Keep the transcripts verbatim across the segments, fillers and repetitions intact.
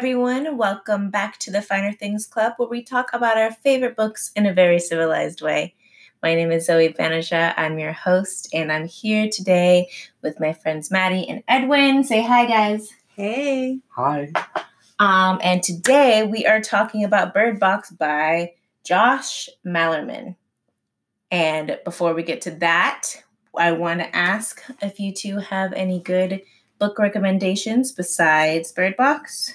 everyone. Welcome back to the Finer Things Club, where we talk about our favorite books in a very civilized way. My name is Zoe Banerjee. I'm your host, and I'm here today with my friends Maddie and Edwin. Say hi, guys. Hey. Hi. Um, and today we are talking about Bird Box by Josh Malerman. And before we get to that, I want to ask if you two have any good book recommendations besides Bird Box.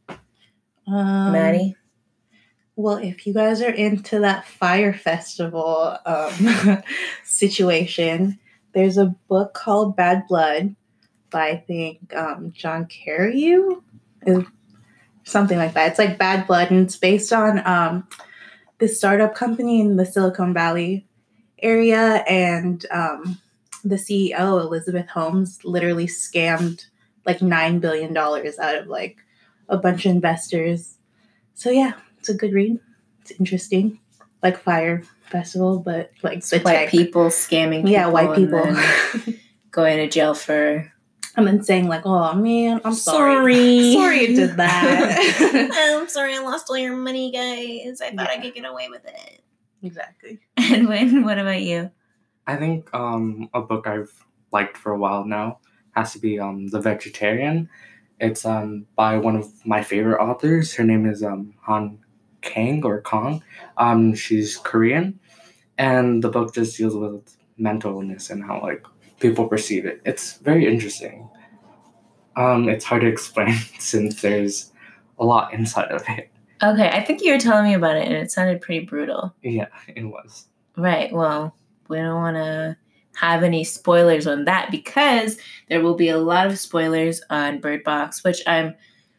Um, Maddie? Well, if you guys are into that Fire Festival um, situation, there's a book called Bad Blood by, I think, um, John Carreyrou, is something like that. It's like Bad Blood, and it's based on um, this startup company in the Silicon Valley area, and um, the C E O, Elizabeth Holmes, literally scammed like nine billion dollars out of like a bunch of investors. So yeah, it's a good read. It's interesting. Like Fire Festival, but like the White tech. people scamming people. Yeah, white people. And then going to jail for... And then saying like, oh man, I'm sorry. Sorry. Sorry you did that. I'm sorry I lost all your money, guys. I thought Yeah. I could get away with it. Exactly. Edwin, what about you? I think um, a book I've liked for a while now has to be um, The Vegetarian. It's um, by one of my favorite authors. Her name is um, Han Kang or Kong. Um, she's Korean. And the book just deals with mental illness and how like people perceive it. It's very interesting. Um, it's hard to explain since there's a lot inside of it. Okay, I think you were telling me about it, and it sounded pretty brutal. Yeah, it was. Right, well, we don't want to have any spoilers on that because there will be a lot of spoilers on Bird Box, which I'm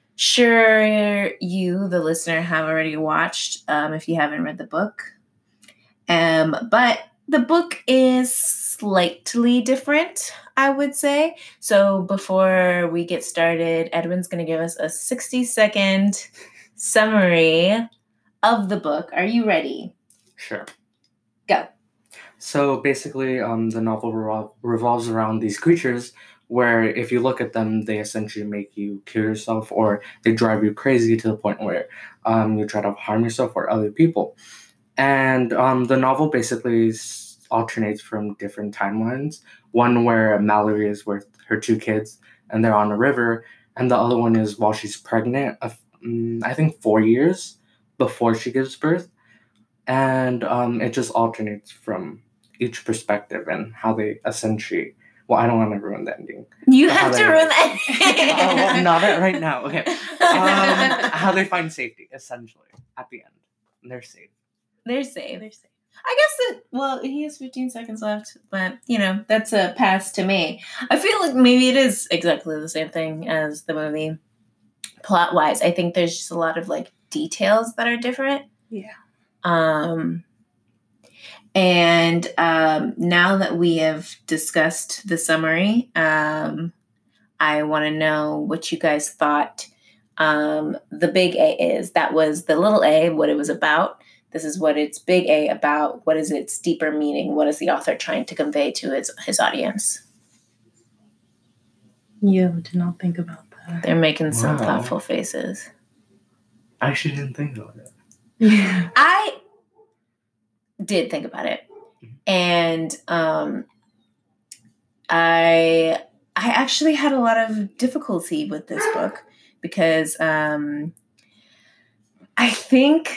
sure you, the listener, have already watched um, if you haven't read the book. Um, but the book is slightly different, I would say. So before we get started, Edwin's going to give us a sixty-second summary of the book. Are you ready? Sure. Go. So basically, um, the novel revol- revolves around these creatures where if you look at them, they essentially make you kill yourself or they drive you crazy to the point where um, you try to harm yourself or other people. And um, the novel basically s- alternates from different timelines. One where Mallory is with her two kids and they're on a river, and the other one is while she's pregnant, of, um, I think four years before she gives birth. And um, it just alternates from each perspective and how they essentially... Well, I don't want to ruin the ending. You But how have to they- ruin that. Oh, well, not it right now. Okay. Um, how they find safety, essentially, at the end. They're safe. They're safe. They're safe. I guess that, well, he has fifteen seconds left, but, you know, that's a pass to me. I feel like maybe it is exactly the same thing as the movie. Plot-wise, I think there's just a lot of, like, details that are different. Yeah. Um, and um, now that we have discussed the summary, um, I want to know what you guys thought um, the big A is. That was the little a, what it was about. This is what its big A about. What is its deeper meaning? What is the author trying to convey to his, his audience? You did not think about that. They're making some Wow. thoughtful faces. I actually didn't think about it. Yeah. I did think about it. And um, I I actually had a lot of difficulty with this book because um, I think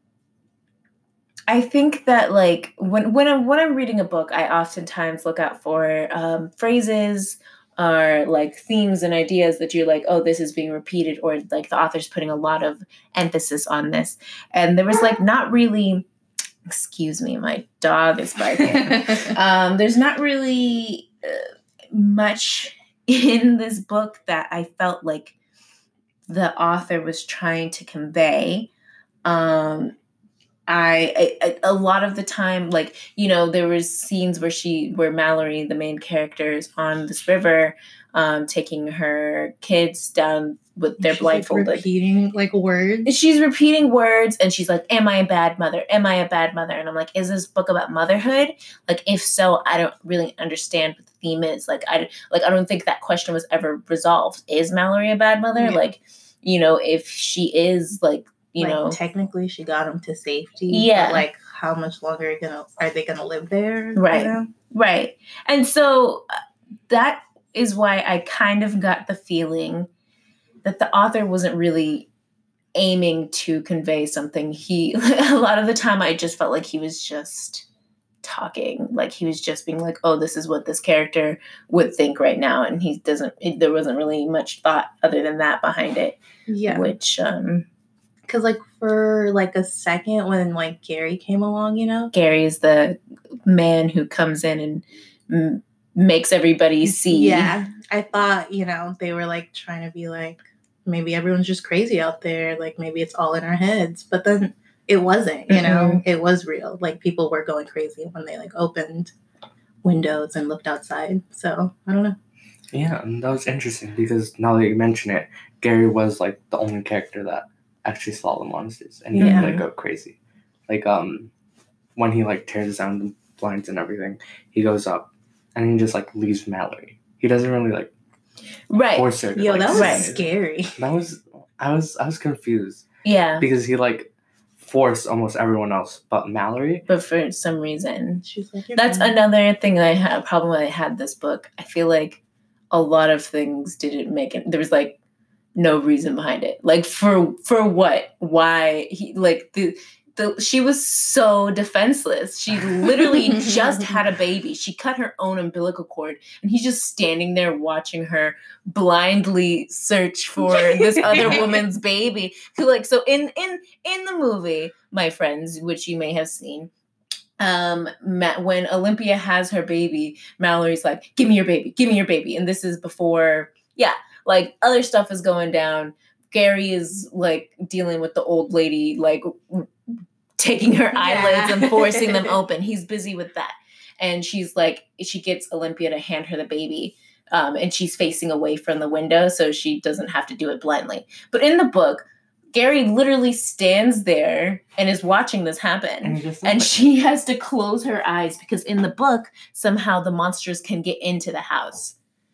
I think that like when when I'm when I'm reading a book, I oftentimes look out for um, phrases or like themes and ideas that you're like, oh, this is being repeated, or like the author's putting a lot of emphasis on this. And there was like not really, excuse me, my dog is barking. um, there's not really uh, much in this book that I felt like the author was trying to convey. Um, I, I a lot of the time, like, you know, there was scenes where she, where Mallory, the main character, is on this river, um, taking her kids down with their She's, like, blindfolded. repeating like words. She's repeating words, and she's like, "Am I a bad mother? Am I a bad mother?" And I'm like, "Is this book about motherhood? Like, if so, I don't really understand what the theme is. Like, I like I don't think that question was ever resolved. Is Mallory a bad mother? Yeah. Like." you know, if she is like, you like, know, technically she got him to safety. Yeah. But like, how much longer are, gonna, are they going to live there? Right. You know? Right. And so uh, that is why I kind of got the feeling that the author wasn't really aiming to convey something. He, a lot of the time, I just felt like he was just talking, like he was just being like, oh, this is what this character would think right now. And he doesn't, it, there wasn't really much thought other than that behind it. Yeah. Which, um, because like for like a second when like Gary came along, you know, Gary is the man who comes in and m- makes everybody see. Yeah, I thought, you know, they were like trying to be like, maybe everyone's just crazy out there, like maybe it's all in our heads, but then it wasn't, you Mhm. know, it was real. Like people were going crazy when they like opened windows and looked outside. So I don't know. Yeah, and that was interesting because now that you mention it, Gary was like the only character that actually saw the monsters, and he Yeah. didn't like go crazy. Like um, when he like tears down the blinds and everything, he goes up and he just like leaves Mallory. He doesn't really like Right. force her. To, Yo, like, that was say anything. scary. That was I was I was confused Yeah. because he like forced almost everyone else but Mallory. But for some reason, She's like, "You're that's fine." another thing that I had a problem when I had this book. I feel like a lot of things didn't make it. There was like no reason behind it. Like for for what? Why he like the the she was so defenseless. She literally just had a baby. She cut her own umbilical cord, and he's just standing there watching her blindly search for this other woman's baby. Who like so in in in the movie, my friends, which you may have seen. Um, Ma- when Olympia has her baby, Mallory's like, "Give me your baby, give me your baby," and this is before, yeah, like other stuff is going down. Gary is like dealing with the old lady, like taking her eyelids and forcing them open. He's busy with that, and she's like, she gets Olympia to hand her the baby, um, and she's facing away from the window, so she doesn't have to do it blindly. But in the book, Gary literally stands there and is watching this happen. And, he just And like, she has to close her eyes because in the book, somehow the monsters can get into the house.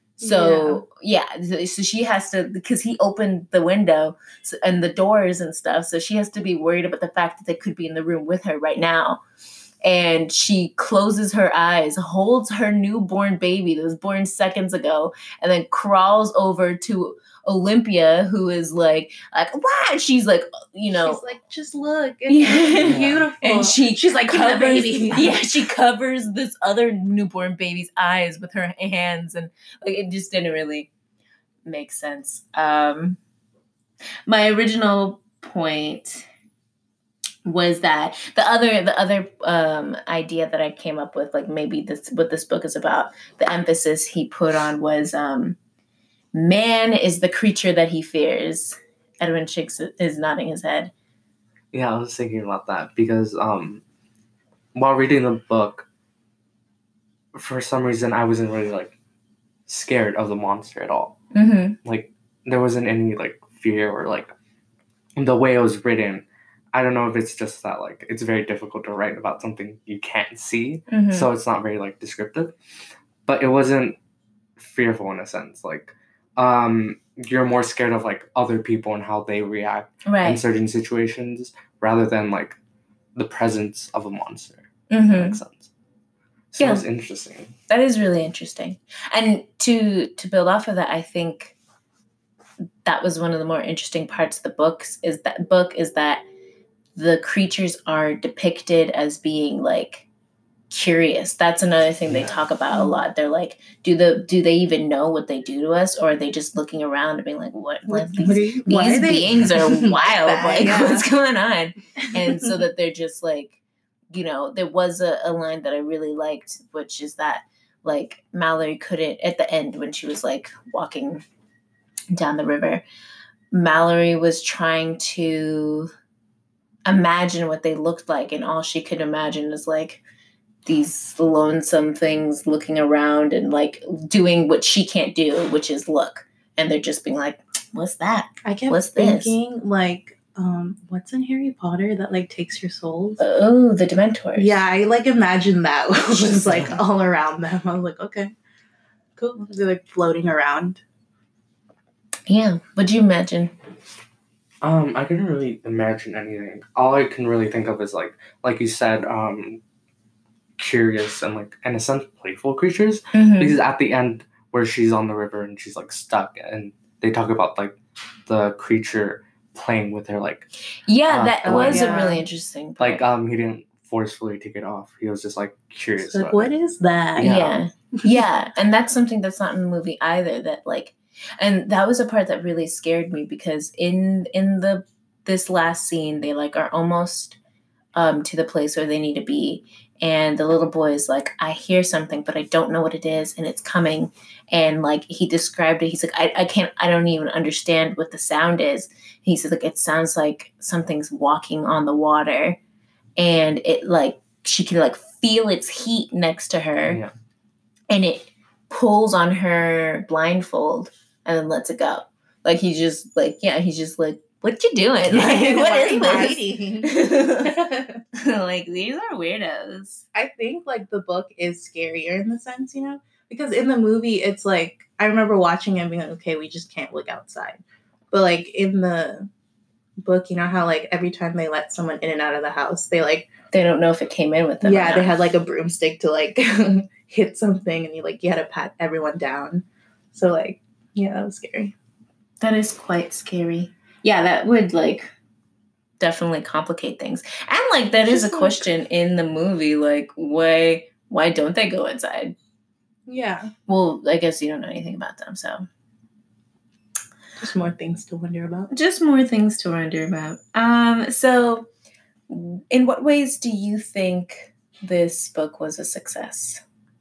So, yeah, yeah so she has to, because he opened the window and the doors and stuff. So she has to be worried about the fact that they could be in the room with her right now. And she closes her eyes, holds her newborn baby that was born seconds ago, and then crawls over to Olympia, who is like, like, what? She's like, you know, she's like, just look, it's Yeah. beautiful. and she she's like, covers, covers, baby. yeah, she covers this other newborn baby's eyes with her hands, and like it just didn't really make sense. Um, my original point was that the other the other um, idea that I came up with, like maybe this what this book is about, the emphasis he put on was um, man is the creature that he fears. Edwin Chicks is nodding his head. Yeah, I was thinking about that because um, while reading the book, for some reason I wasn't really like scared of the monster at all. Mm-hmm. Like there wasn't any like fear or like the way it was written. I don't know if it's just that like it's very difficult to write about something you can't see, Mm-hmm. so it's not very like descriptive. But it wasn't fearful in a sense. Like um, you're more scared of like other people and how they react Right. in certain situations rather than like the presence of a monster. Mm-hmm. That makes sense. So Yeah. it's interesting. That is really interesting. And to to build off of that, I think that was one of the more interesting parts of the books is that book is that the creatures are depicted as being like curious. That's another thing they Yeah. talk about a lot. They're like, do the do they even know what they do to us, or are they just looking around and being like, what, What, what these what are you, why these are they beings are wild. that? Like, Yeah. what's going on? And so that they're just like, you know, there was a, a line that I really liked, which is that like Mallory couldn't, at the end when she was like walking down the river, Mallory was trying to imagine what they looked like, and all she could imagine is like these lonesome things looking around and like doing what she can't do, which is look. And they're just being like, what's that? I kept What's this? thinking like, um, what's in Harry Potter that like takes your souls? Oh, the Dementors. Yeah, I like imagine that was like all around them. I was like, okay, cool. They're like floating around. Yeah. What'd you imagine? Um, I couldn't really imagine anything. All I can really think of is like, like you said, um, curious and like in a sense playful creatures. Mhm. Because at the end, where she's on the river and she's like stuck, and they talk about like the creature playing with her, like Yeah, uh, that oh, was a yeah. really interesting part. like um, he didn't forcefully take it off. He was just like curious. It's like, about what it. is that? Yeah. yeah. Yeah, and that's something that's not in the movie either, that like, and that was a part that really scared me, because in in the this last scene they like are almost um to the place where they need to be, and the little boy is like, I hear something but I don't know what it is, and it's coming, and like he described it, he's like, I, I can't I don't even understand what the sound is. He said like, it sounds like something's walking on the water, and it like she can like feel its heat next to her. Yeah. And it pulls on her blindfold and then lets it go. Like he just like, yeah, he's just like, what you doing? Like, what Why are is you this? hiding? Like, these are weirdos. I think like the book is scarier in the sense, you know, because in the movie it's like I remember watching it and being like, okay, we just can't look outside. But like in the book, you know how like every time they let someone in and out of the house, they like They don't know if it came in with them. or yeah, they not. had like a broomstick to like hit something, and you like you had to pat everyone down. So like yeah, that was scary. That is quite scary. Yeah, that would like definitely complicate things. And like that is a Just, like- question in the movie, like why why don't they go inside? Yeah, Well, I guess you don't know anything about them, so just more things to wonder about. just more things to wonder about. Um, so in what ways do you think this book was a success?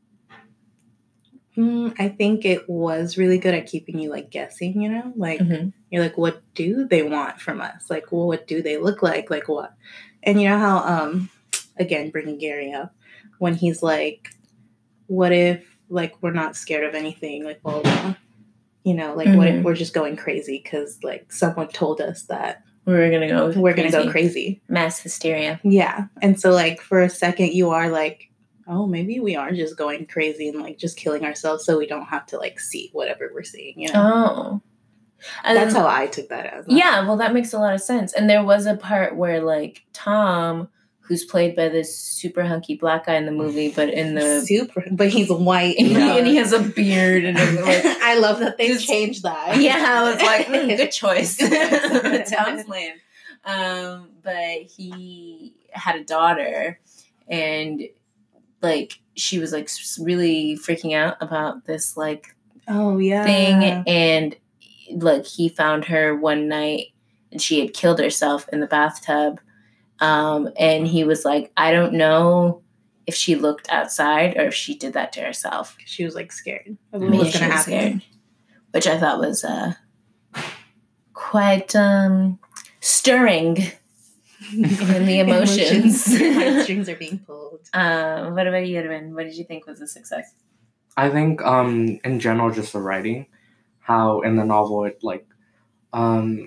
Mm, I think it was really good at keeping you like guessing, you know, like Mhm. you're like, what do they want from us? Like, well, what do they look like? Like what? And you know how, um, again, bringing Gary up, when he's like, what if like we're not scared of anything? Like, well, uh, you know, like what if Mhm. we're just going crazy because like someone told us that We're gonna go. we're gonna go crazy. crazy? Mass hysteria. Yeah, and so like for a second, you are like, oh, maybe we are just going crazy and like just killing ourselves so we don't have to like see whatever we're seeing, you know? Oh, and That's then- how I took that as. Yeah, well, that makes a lot of sense. And there was a part where, like, Tom, who's played by this super hunky black guy in the movie, but in the super, but he's white and, and, and he has a beard and everything, like, I love that they Just- changed that. yeah, I was like, mm, good choice. Good choice. Tom's lame. Um, but he had a daughter, and like she was like s- really freaking out about this like Oh yeah. thing, and like he found her one night and she had killed herself in the bathtub, um and he was like, I don't know if she looked outside or if she did that to herself. She was like scared of what Maybe was she gonna was happen. scared, which I thought was uh quite um stirring in the emotions. Heartstrings are being pulled. Um what about you, Edwin? What did you think was a success? I think um in general just the writing, how in the novel it like um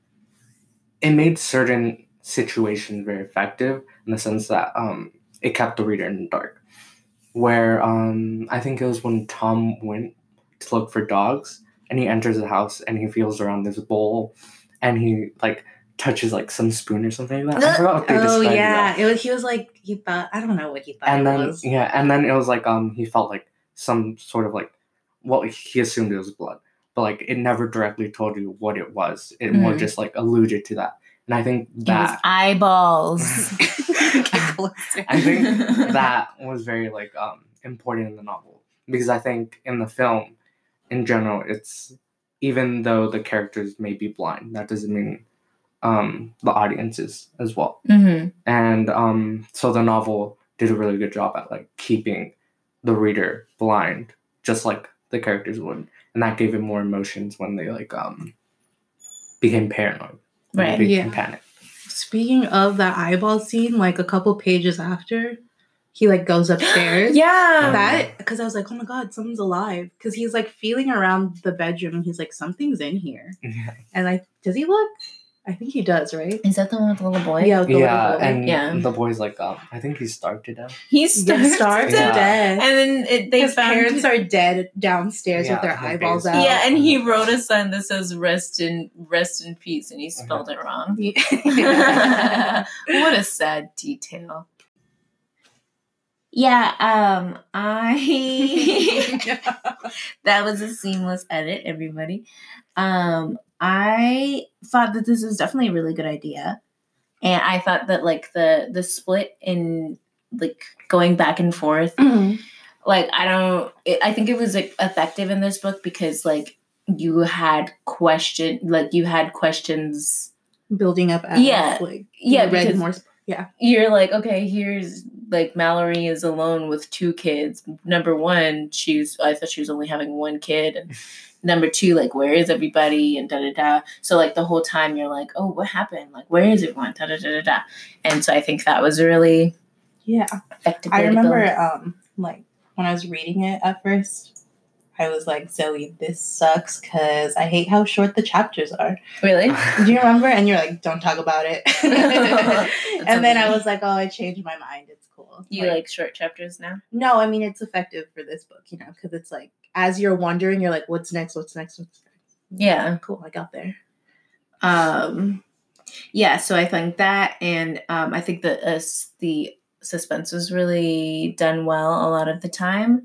it made certain situations very effective in the sense that um it kept the reader in the dark. Where um I think it was when Tom went to look for dogs and he enters the house and he feels around this bowl and he like touches like some spoon or something like that. I forgot what they Oh described it yeah, as. it was. He was like he thought. I don't know what he thought And it then was. yeah, and then it was like um he felt like some sort of like, well, he assumed it was blood, but like it never directly told you what it was. It more Mhm. just like alluded to that. And I think It was that eyeballs. Get closer. I think that was very like um important in the novel, because I think in the film in general it's, even though the characters may be blind, that doesn't mean um the audience is as well. hmm And um so the novel did a really good job at like keeping the reader blind, just like the characters would, and that gave it more emotions when they like um became paranoid, when Right. they became Yeah. panicked. Speaking of that eyeball scene, like a couple pages after, he like goes upstairs. Yeah. That because I was like, oh my god, someone's alive. Because he's like feeling around the bedroom and he's like, something's in here. Yeah. And like, does he look I think he does, right? Is that the one with the little boy? Yeah, with the Yeah, little boy. and Yeah. the boy's like, um, I think he's starved to death. He's Yeah, starved, starved to Yeah. death. and then it, they His found parents are dead downstairs Yeah, with their in the eyeballs basement. out. yeah, and he Oh my wrote God. a sign that says "Rest in Rest in Peace," and he spelled it wrong. Yeah. What a sad detail. Yeah, um, I that was a seamless edit, everybody. Um, I thought that this is definitely a really good idea. And I thought that like the the split in like going back and forth, like I don't it, I think it was like effective in this book because like you had question like you had questions Building up as Yeah. like yeah you read because more. Yeah. you're like, okay, here's like Mallory is alone with two kids. Number one, she's I thought she was only having one kid, and number two, like where is everybody, and da da da. So like the whole time you're like, oh, what happened? Like where is everyone? Da da da da da. And so I think that was a really Yeah. effective. I way to go. remember um like when I was reading it at first, I was like, Zoe, this sucks because I hate how short the chapters are. Really. Do you remember? And you're like, don't talk about it. And then I okay. was like, oh, I changed my mind. It's cool. You like short chapters now? No, I mean, it's effective for this book, you know, because it's like, as you're wondering, you're like, what's next? What's next? What's next? Yeah. Cool. I got there. Um, yeah. So I think that, and um, I think that uh, the suspense was really done well a lot of the time.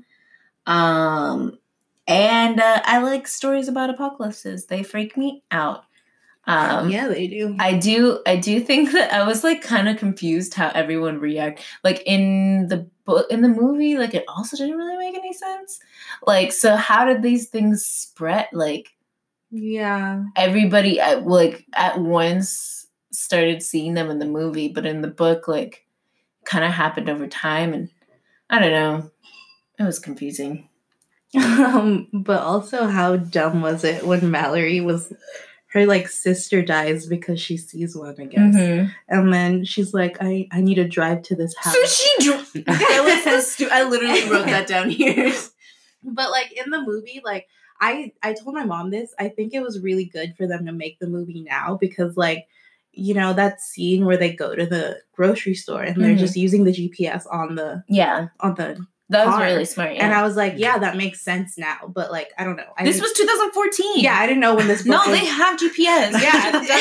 Um, and uh, I like stories about apocalypses. They freak me out. Um, Yeah, they do. I do. I do think that I was like kind of confused how everyone react. Like in the book, in the movie, like it also didn't really make any sense. Like, so how did these things spread? Like Yeah. everybody at like at once started seeing them in the movie, but in the book, like kind of happened over time, and I don't know. It was confusing. Um, but also, how dumb was it when Mallory was, her like sister dies because she sees one, I guess, Mhm. and then she's like, I I need to drive to this house. So she drew. That was the stu- I literally wrote that down here. But like in the movie, like I I told my mom this. I think it was really good for them to make the movie now because like, you know, that scene where they go to the grocery store and they're Mhm. just using the G P S on the Yeah, on the that was car. really smart. Yeah. And I was like, yeah, that makes sense now. But like, I don't know. I this didn't- was two thousand fourteen. yeah, I didn't know when this book No, was. they have G P S. Yeah, I've done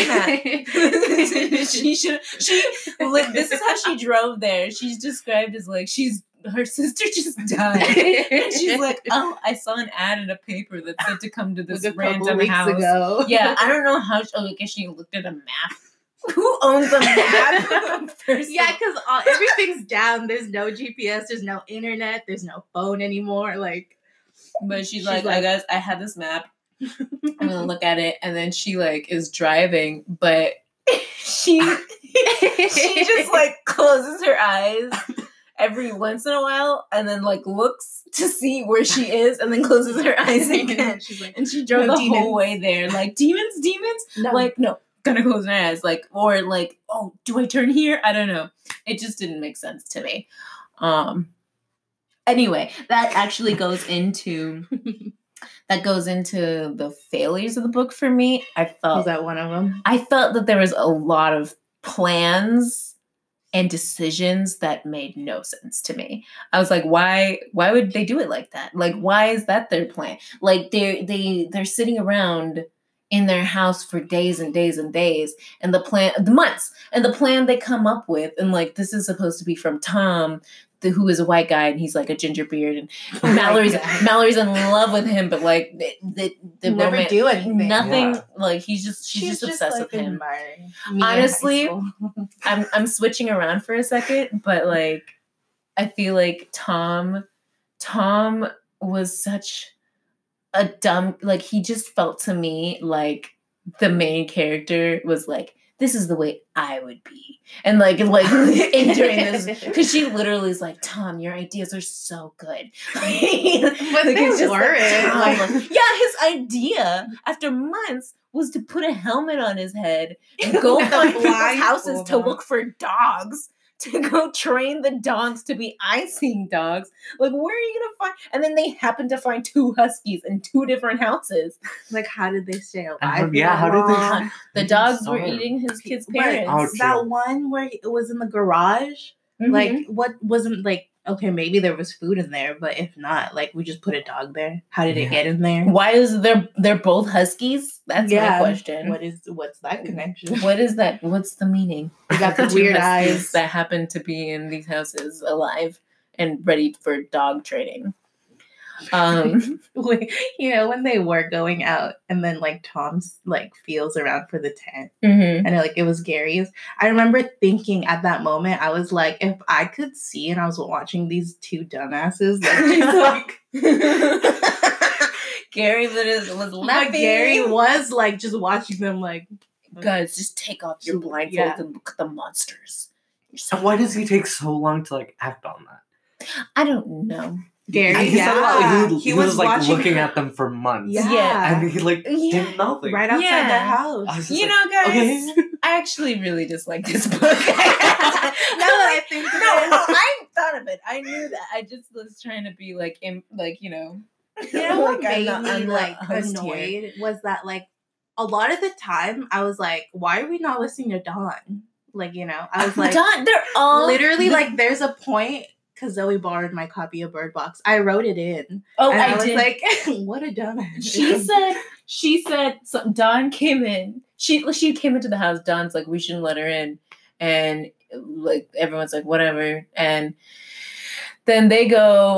that. she should. She. Like, this is how she drove there. She's described as like she's her sister just died, and she's like, oh, I saw an ad in a paper that said to come to this Like a couple random weeks house. ago. Yeah, I don't know how. She, oh, I guess she looked at a map. Who owns a map? First Yeah, of- because uh, everything's down. There's no G P S. There's no internet. There's no phone anymore. Like, But she's, She's like, I like- guess I had this map. I'm gonna look at it, and then she like is driving, but she she just like closes her eyes every once in a while, and then like looks to see where she is, and then closes her eyes again. She's like, And she drove No the demons. whole way there, like demons, demons. no. Like no, gonna close my eyes, like or like oh, do I turn here? I don't know. It just didn't make sense to me. Um. Anyway, that actually goes into. That goes into the failures of the book for me. I felt was that one of them? I felt that there was a lot of plans and decisions that made no sense to me. I was like, why why would they do it like that? Like why is that their plan? Like they they they're sitting around in their house for days and days and days and the plan the months and the plan they come up with and like this is supposed to be from Tom the, who is a white guy and he's like a ginger beard and Oh my Mallory's God. Mallory's in love with him but like the the, the Never romance- do anything. nothing Yeah. like he's just she's, just obsessed with him. admiring me in Honestly, high school. I'm I'm switching around for a second, but like I feel like Tom Tom was such a dumb like he just felt to me like the main character was like this is the way I would be. And like like in, during this because she literally is like, Tom, your ideas are so good. But Like, they it's just weren't. Tom, Like- like- yeah, his idea after months was to put a helmet on his head and go With a find people's houses blindfold to on. look for dogs to go train the dogs to be eye-seeing dogs. Like, where are you gonna find? And then they happen to find two huskies in two different houses. Like, how did they stay alive? Uh, yeah, how did they- long? The They dogs were starved. eating his kids' But parents. Ouch. that one where it was in the garage, Mhm. like, what wasn't like? Okay, maybe there was food in there, but if not, like, we just put a dog there. How did Yeah. it get in there? Why is there? They're both huskies. That's my question. What is what's that connection? What is that? What's the meaning? You got the Two weird huskies eyes. that happen to be in these houses alive and ready for dog training. Um, Wait, you know, when they were going out and then like Tom's like feels around for the tent mhm. and like it was Gary's. I remember thinking at that moment, I was like, if I could see and I was watching these two dumbasses, like, just, like Gary was, was but laughing. Gary was like just watching them like Guys, just take off your blindfold Yeah. and look at the monsters. You're So so why does he take so long to like act on that? I don't know. Gary. He, said, like, Yeah, he, he was, like watching looking at them for months. Yeah, Yeah. And he like Yeah. did nothing. right outside Yeah. their house. I was just You like, know, guys, okay. I actually really dislike this book. Now that I think no, of no, it. I thought of it. I knew that. I just was trying to be like, in, like you know, You know what like, I'm made not- me I'm not like host here. annoyed was that like a lot of the time I was like, why are we not listening to Dawn? Like, you know, I was like, Dawn, they're all literally the- like there's a point because Zoe borrowed my copy of Bird Box. I wrote it in. Oh, and I, I, was did. like, what a dumbass. She said, she said, so Dawn came in. She she came into the house. Dawn's like, we shouldn't let her in, and like everyone's like, whatever. And then they go.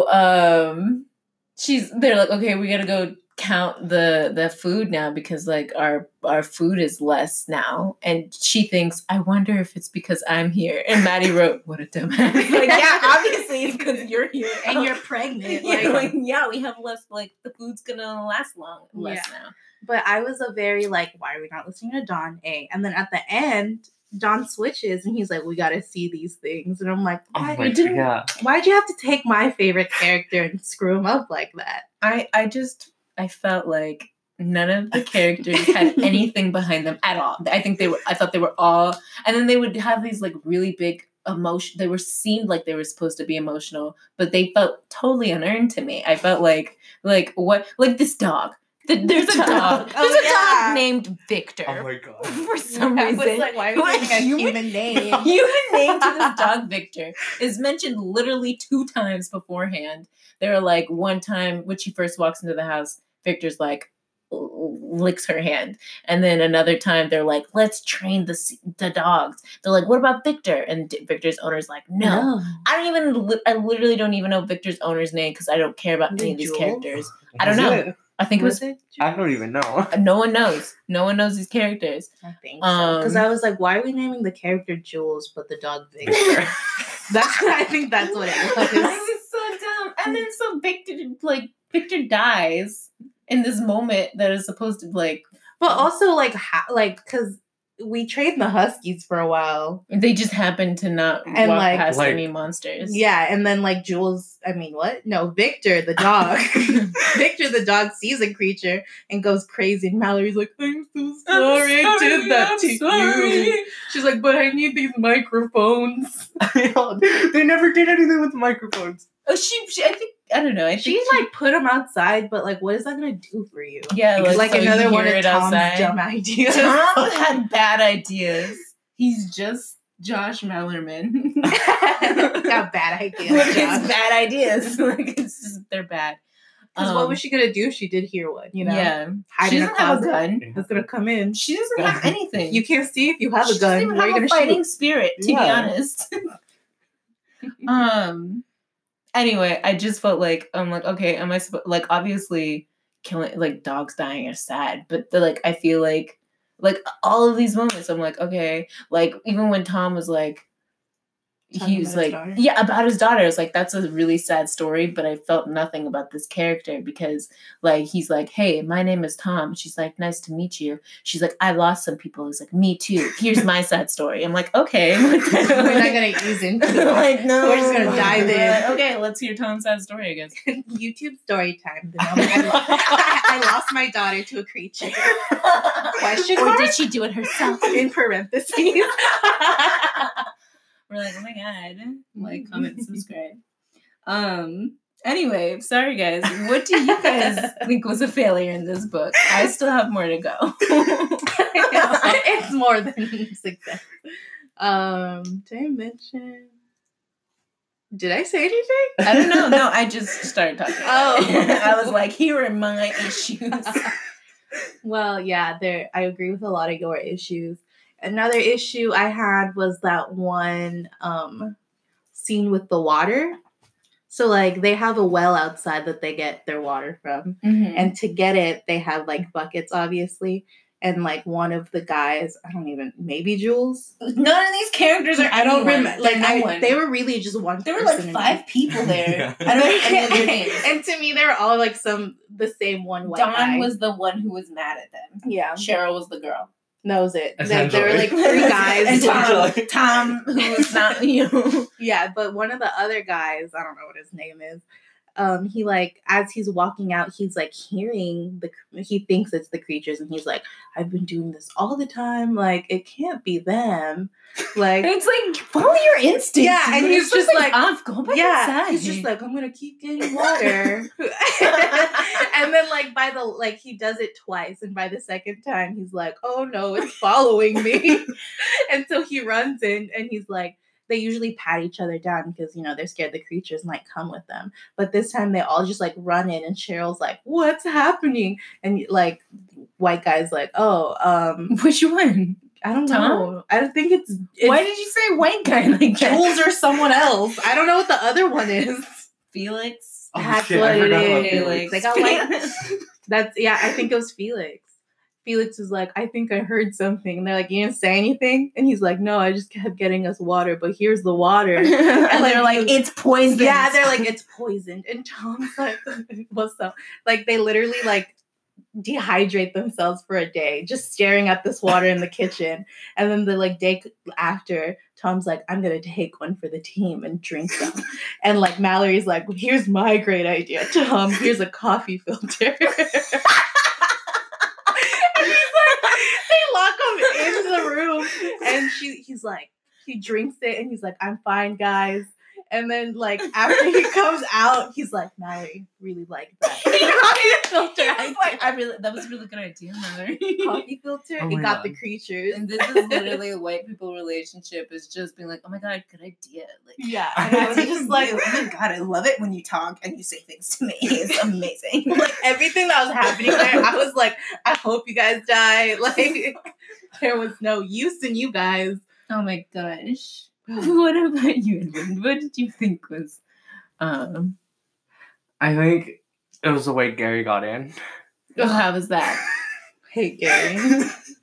Um, she's. They're like, okay, we gotta go count the the food now because like our our food is less now. And she thinks, I wonder if it's because I'm here. And Maddie wrote, what a dumbass. Like, yeah, obviously it's because you're here and you're pregnant. yeah, Like, like, yeah, we have less, like, the food's gonna last long, less Yeah. now. but I was a very like, why are we not listening to Dawn? A. And then at the end, Dawn switches and he's like, we gotta see these things. And I'm like, Oh why, my didn't- god. why'd you have to take my favorite character and screw him up like that? I, I just, I felt like none of the characters had anything behind them at all. I think they were, I thought they were all, and then they would have these, like, really big emotion, they were, seemed like they were supposed to be emotional, but they felt totally unearned to me. I felt like, like, what, like this dog. The, there's a dog. Oh, There's a yeah. dog named Victor. Oh my god. For some I reason. was like, why are What? we giving a You human would- name? The human name to this dog, Victor, is mentioned literally two times beforehand. They were like, one time when she first walks into the house, Victor's like, l- licks her hand. And then another time they're like, let's train the s- the dogs. They're like, what about Victor? And D- Victor's owner's like, no. I don't even, li- I literally don't even know Victor's owner's name because I don't care about Was any it of these Jewel? characters. I don't Is know. it? I think it was, it? I don't even know. no one knows. No one knows these characters. I think so. Because Um, I was like, why are we naming the character Jules but the dog Victor? Victor. That's I think that's what it I was. was so dumb. And then so Victor, like, Victor dies in this moment that is supposed to, like, But also like ha- like because we trained the Huskies for a while. they just happen to not And, walk like- past Like- any monsters. Yeah, and then like Jules, I mean what? No, Victor the dog. Victor the dog sees a creature and goes crazy. And Mallory's like, I'm so sorry, I did that I'm to sorry. you. She's like, but I need these microphones. They never did anything with the microphones. Oh, she, she, I think, I don't know. I think She like put them outside, but like, what is that gonna do for you? yeah, like, Like so you another one hear of it Tom's outside. dumb ideas. Tom had bad ideas. He's just Josh Mellerman. Got bad ideas. With his Josh. bad ideas. Like, it's just, they're bad. Because what was she gonna do if she did hear one? You know, Yeah. hide She in a doesn't have a closet. gun. It's gonna come in. She doesn't have anything. You can't see if you have she a gun. doesn't even Where are you have gonna a fighting shoot? spirit, to Yeah. be honest. um. Anyway, I just felt like I'm like, okay, am I supposed like obviously killing like dogs dying are sad, but the, like I feel like like all of these moments, I'm like, okay, like even when Tom was like. Talking He was about his like, daughter? yeah, about his daughter. It's like, that's a really sad story, but I felt nothing about this character because, like, he's like, hey, my name is Tom. She's like, nice to meet you. She's like, I lost some people. He's like, me too. Here's my sad story. I'm like, okay. We're not gonna ease into it. like, no. We're just gonna dive We're in. like, okay, let's hear Tom's sad story, I guess. YouTube story time. The moment I, lo- I lost my daughter to a creature. Question Or mark? did she do it herself? In parentheses. We're like, oh my god, like, comment, subscribe. Um. Anyway, sorry guys. What do you guys think was a failure in this book? I still have more to go. It's more than success. Um, did I mention? Did I say anything? I don't know. No, I just started talking. Oh, I was like, here are my issues. Well, yeah, there. I agree with a lot of your issues. Another issue I had was that one um scene with the water. So, like, they have a well outside that they get their water from. Mm-hmm. And to get it, they have, like, buckets, obviously. And, like, one of the guys, I don't even, maybe Jules? None of these characters are I don't anyone. remember. Like, They're no I, one. they were really just one There were, person. like, five people there. Yeah. I don't know any of their names. And to me, they were all, like, some, the same one white Don guy. was the one who was mad at them. Yeah. Cheryl was the girl. That was it. Like, Essentially. there were, like, three guys. And Tom, Essentially. Tom, who was not, you know. Yeah, but one of the other guys, I don't know what his name is, um, he like as he's walking out, he's like hearing the he thinks it's the creatures, and he's like, I've been doing this all the time, like it can't be them. Like It's like, follow your instincts. Yeah, and When he's you're just like, off, go back yeah, inside. he's just like, I'm gonna keep getting water. And then like by the like he does it twice, and by the second time he's like, oh no, it's following me. And so he runs in and he's like, they usually pat each other down because, you know, they're scared the creatures might come with them. But this time they all just like run in, and Cheryl's like, what's happening? And like white guy's like, oh, um, Which one? I don't Tom? know. I don't think it's, it's Why did you say white guy like that? Jules or someone else. I don't know what the other one is. Felix? Oh, That's shit, what I it forgot about is. Felix. They got like that's yeah, I think it was Felix. Felix is like, I think I heard something. And they're like, you didn't say anything? And he's like, no, I just kept getting us water, but here's the water. And they're like, you- it's poison. Yeah, they're like, it's poisoned. And Tom's like, what's up? Like, they literally like dehydrate themselves for a day, just staring at this water in the kitchen. And then the like day after, Tom's like, I'm gonna take one for the team and drink some. And like Mallory's like, here's my great idea, Tom. Here's a coffee filter. And he's like, they lock him into the room, and she, he's like, he drinks it, and he's like, I'm fine, guys. And then, like, after he comes out, he's like, Mallory really liked that coffee filter. He was idea. like, I really, that was a really good idea, Mallory. Coffee filter. Oh it my got God. the creatures. And this is literally a white people relationship, is just being like, oh my god, good idea. Like, Yeah, I and I was was just like, oh my god, I love it when you talk and you say things to me. It's amazing. like everything that was happening there, I was like, I hope you guys die. Like, there was no use in you guys. Oh my gosh. What about you, Edwin? What did you think was um I think it was the way Gary got in. oh, how was that? Hey, Gary.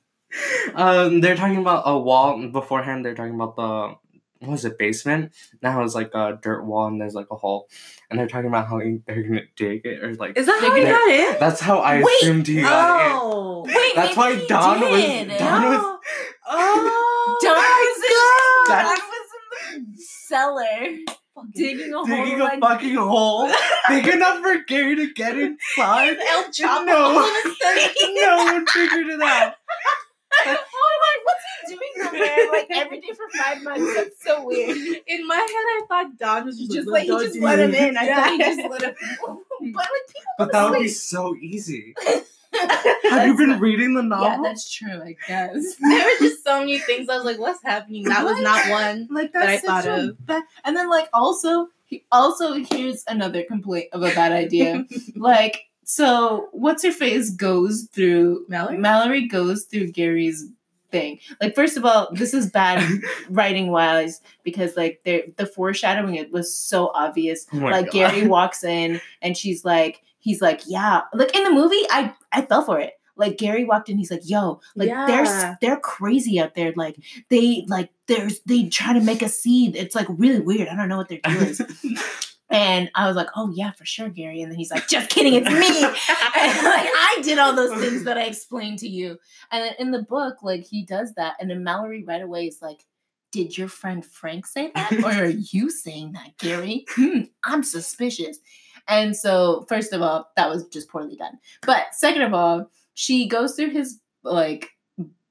um, they're talking about a wall beforehand. They're talking about the what was it basement. Now it's like a dirt wall and there's like a hole, and they're talking about how they're gonna dig it or like. Is that how he They're- got in? That's how I Wait, assumed he got in. Oh. Wait, That's maybe why he Don was- did. Don was- Oh. Oh. Don was, my in, God. Don was in the cellar digging a hole. Digging a like, fucking hole big enough for Gary to get inside. El Chapo. No, no one figured it out. oh my, what's he doing down there like every day for five months? That's so weird. In my head, I thought Don was just, Just like, like he just "Don't let do him it." in. I Yeah. thought he just let him. But like people. But that would be sleep. so easy. Have you been reading the novel? Yeah, that's true. I guess. There were just so many things. I was like, "What's happening?" That was not one. Like that that's I thought such a of. ba- and then like also he also here's another complaint of a bad idea. Like so, what's her face goes through Mallory? Mallory goes through Gary's thing. Like first of all, this is bad writing wise because like the the foreshadowing it was so obvious. Oh my Like God. Gary walks in and she's like he's like yeah like in the movie I I fell for it. Like Gary walked in, he's like, "Yo, like they're Yeah. they're crazy out there. Like they like there's they try to make a seed. It's like really weird. I don't know what they're doing." And I was like, "Oh yeah, for sure, Gary." And then he's like, "Just kidding, it's me." And like I did all those things that I explained to you. And then in the book, like he does that, and then Mallory right away is like, "Did your friend Frank say that, or are you saying that, Gary? Hmm, I'm suspicious." And so, first of all, that was just poorly done. But second of all, she goes through his like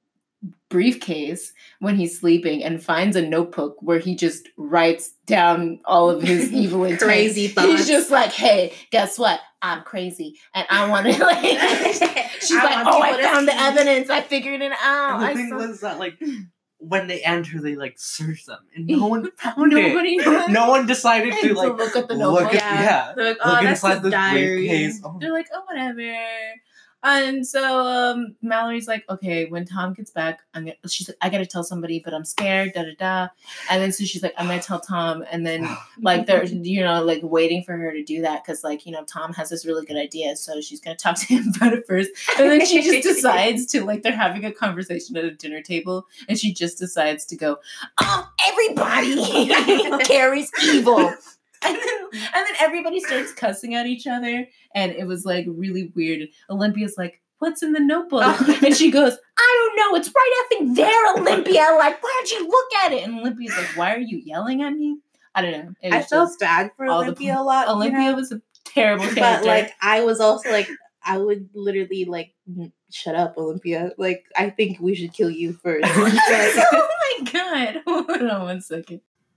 briefcase when he's sleeping and finds a notebook where he just writes down all of his evil intent. Crazy thoughts. He's just like, hey, guess what? I'm crazy. And I want to like, she's I like, want oh, I people to found the see." evidence. I figured it out. And the I thing saw- was that, like, when they enter, they, like, search them. And no one found Nobody it. No one decided to, to like, look at the look notebook. at, Yeah. yeah. They're like, oh, look that's inside his the diary. briefcase. Oh. They're like, oh, whatever. And so um, Mallory's like, okay, when Tom gets back, I'm gonna, she's like, I gotta tell somebody, but I'm scared, da da da. And then so she's like, I'm gonna tell Tom. And then like they're, you know, like waiting for her to do that because like, you know, Tom has this really good idea. So she's gonna talk to him about it first. And then she just decides to like, they're having a conversation at a dinner table. And she just decides to go, oh, everybody carries evil. And then, and then everybody starts cussing at each other, and it was like really weird. Olympia's like, "What's in the notebook?" And she goes, "I don't know. It's right effing there, Olympia. Like, why don't you look at it?" And Olympia's like, "Why are you yelling at me?" I don't know. It I was felt just- bad for all the- Olympia a lot. you Olympia know? was a terrible character. But like I was also like I would literally like n- shut up, Olympia. Like I think we should kill you first. Like, oh my god! Hold on one second.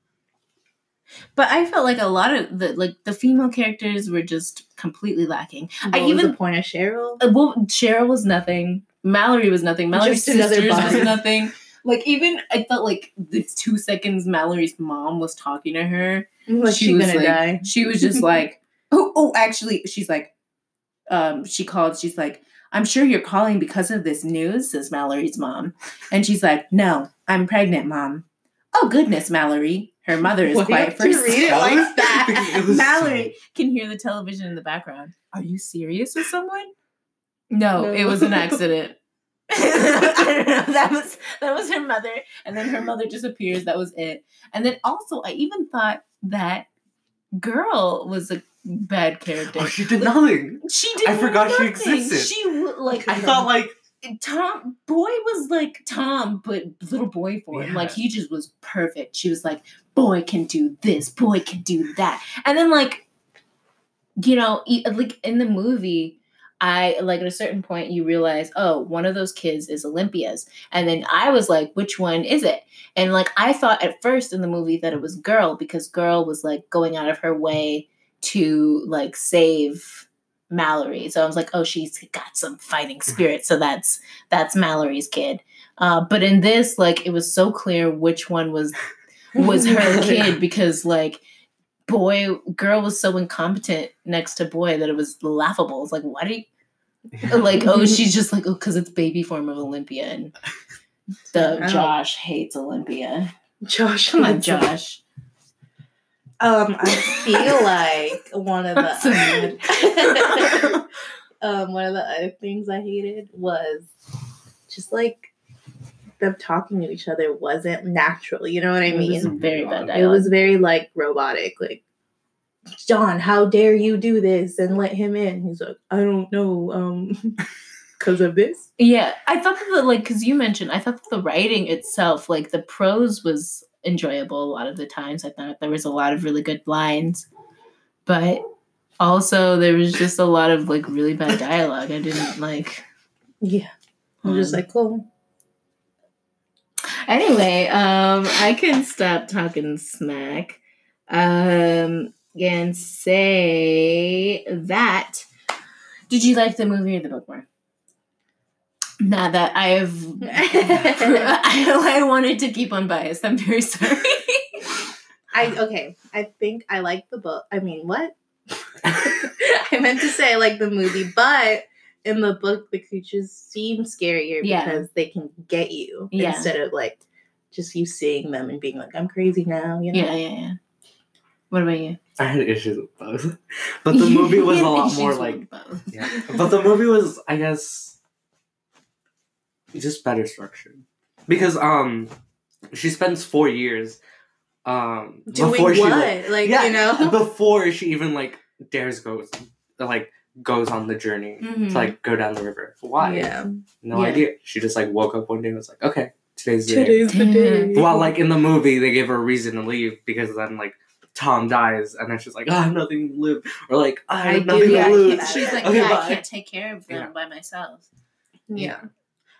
But I felt like a lot of the like the female characters were just completely lacking. what I was even the point of Cheryl? Uh, well, Cheryl was nothing. Mallory was nothing. Mallory's Just another sisters was body. nothing. Like even I felt like the two seconds Mallory's mom was talking to her, Like she she's was gonna like, die. she was just like, oh, oh, actually, she's like, um, she called. She's like, I'm sure you're calling because of this news, says Mallory's mom, and she's like, no, I'm pregnant, mom. Oh goodness, Mallory. Her mother is Why quiet you have for a to read it second. like that? It was Mallory can hear the television in the background. Are you serious with someone? No, No. it was an accident. I don't know. That was that was her mother, and then her mother disappears. That was it. And then also, I even thought that girl was a bad character. Oh, she did nothing. She did. I forgot she nothing. existed. She w- like I thought, like, Tom boy was like Tom, but little boy for him. Yeah. Like he just was perfect. She was like, boy can do this, boy can do that. And then like, you know, e- like in the movie, I like at a certain point you realize, oh, one of those kids is Olympia's. And then I was like, which one is it? And like I thought at first in the movie that it was Girl because Girl was like going out of her way to like save Mallory. So I was like, oh, she's got some fighting spirit. So that's that's Mallory's kid. Uh, but in this, like, it was so clear which one was was her kid because like boy, girl was so incompetent next to boy that it was laughable. It's like, why do you like, oh, she's just like, oh, because it's baby form of Olympia and the Oh. Josh hates Olympia. Josh, Come on, hates- Josh. Um, I feel like one of I'm so the um one of the other things I hated was just like them talking to each other wasn't natural. You know what I It was mean? very bad It dialogue. was very like robotic. Like, John, how dare you do this and let him in? He's like, I don't know, um, because of this. Yeah, I thought that the, like, because you mentioned, I thought that the writing itself, like the prose was enjoyable a lot of the times. I thought there was a lot of really good lines, but also there was just a lot of like really bad dialogue. I didn't like. Yeah, I'm just Um, like, cool. Anyway, um, I can stop talking smack, um, and say that. Did you like the movie or the book more? Now that I've, I, I wanted to keep unbiased. I'm very sorry. I okay. I think I like the book. I mean, what? I meant to say I like the movie, but in the book, the creatures seem scarier Yeah. because they can get you Yeah. instead of like just you seeing them and being like, "I'm crazy now." You know? Yeah, yeah, yeah. What about you? I had issues with both. But the movie was a lot more Issues like, with both. yeah. But the movie was, I guess, just better structured. Because um, she spends four years um Doing before she what? like, Like, yeah, you know? before she even like dares goes like goes on the journey Mhm. to like go down the river. Why? Yeah. No Yeah. idea. She just like woke up one day and was like, okay, today's the day. Today's the day. Well, like in the movie, they give her a reason to leave because then like Tom dies, and then she's like, "I have nothing to live," or like, "I have I do nothing like to lose." that. She's like, Okay, yeah, bye. I can't take care of them Yeah. by myself. Yeah.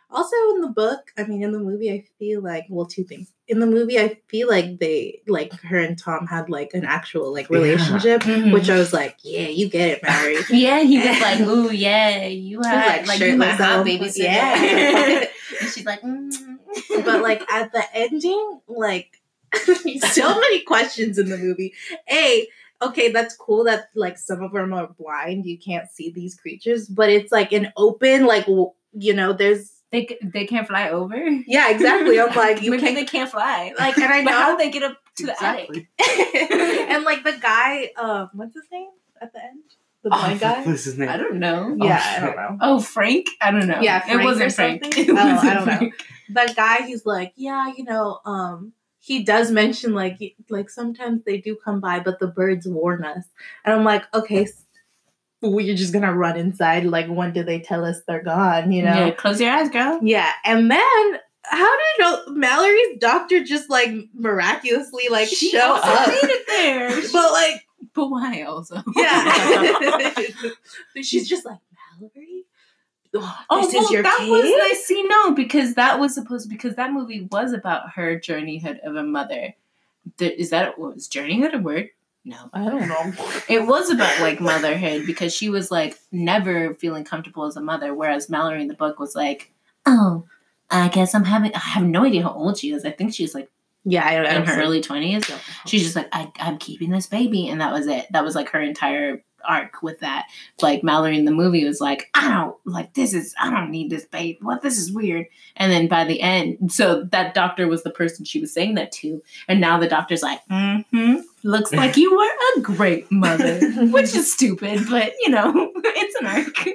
Also, in the book, I mean, in the movie, I feel like, well, two things. In the movie, I feel like they, like, her and Tom had, like, an actual, like, relationship, Yeah. Mm-hmm. which I was like, yeah, you get it, Mallory. Yeah, he was like, ooh, yeah, you had, like, like, you my shirtless at hot one babysitter. point. Yeah. And she's like, mm. But, like, at the ending, like, so many questions in the movie. A, okay, that's cool that, like, some of them are blind. You can't see these creatures. But it's, like, an open, like, w- you know, there's... They they can't fly over? Yeah, exactly. I'm like, you Maybe can't... they can't fly. Like, and I know... But how do they get up to Exactly. the attic? And, like, the guy, um, what's his name at the end? The Oh, blind guy? what's his name? I don't know. Yeah, Oh, I don't know. Oh, Frank? I don't know. Yeah, Frank it wasn't or Frank. something? It Oh, I wasn't don't know. Frank. That guy, he's like, yeah, you know, um, he does mention, like, y- like sometimes they do come by, but the birds warn us. And I'm like, okay, s- we're just gonna run inside. Like, when do they tell us they're gone, you know? Yeah, close your eyes, girl. Yeah, and then how did know Mallory's doctor just like miraculously like She show also up? made it there. But like, But why also? yeah, she's just like Mallory. Oh, This is well, your that kid? was nice. See, no, because that was supposed because that movie was about her journeyhood of a mother. The, is that was journeyhood a word? No, I don't know. it was about like motherhood because she was like never feeling comfortable as a mother, whereas Mallory in the book was like, oh, I guess I'm having. I have no idea how old she is. I think she's like Yeah, I don't in know. her early twenties. She's just like, I, I'm keeping this baby, and that was it. That was like her entire arc with that. Like Mallory in the movie was like, I don't like this is I don't need this baby. What this is weird. And then by the end, so that doctor was the person she was saying that to, and now the doctor's like, mm-hmm, looks like you were a great mother, which is stupid, but you know, it's an arc.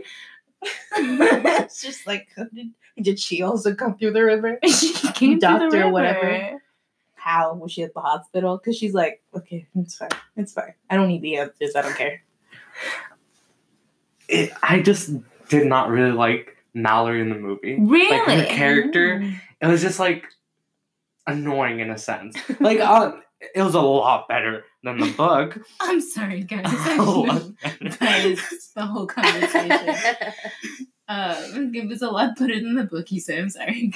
It's just like, did, did she also come through the river? She came Doctor, through the river. whatever. How was she at the hospital? Because she's like, okay, it's fine, it's fine. I don't need the answers. I don't care. It, I just did not really like Mallory in the movie. Really? Like her character, it was just like annoying in a sense. Like uh, it was a lot better than the book. I'm sorry, guys. A lot better. That is the whole conversation. Um, it was a lot better than the book, you said. I'm sorry.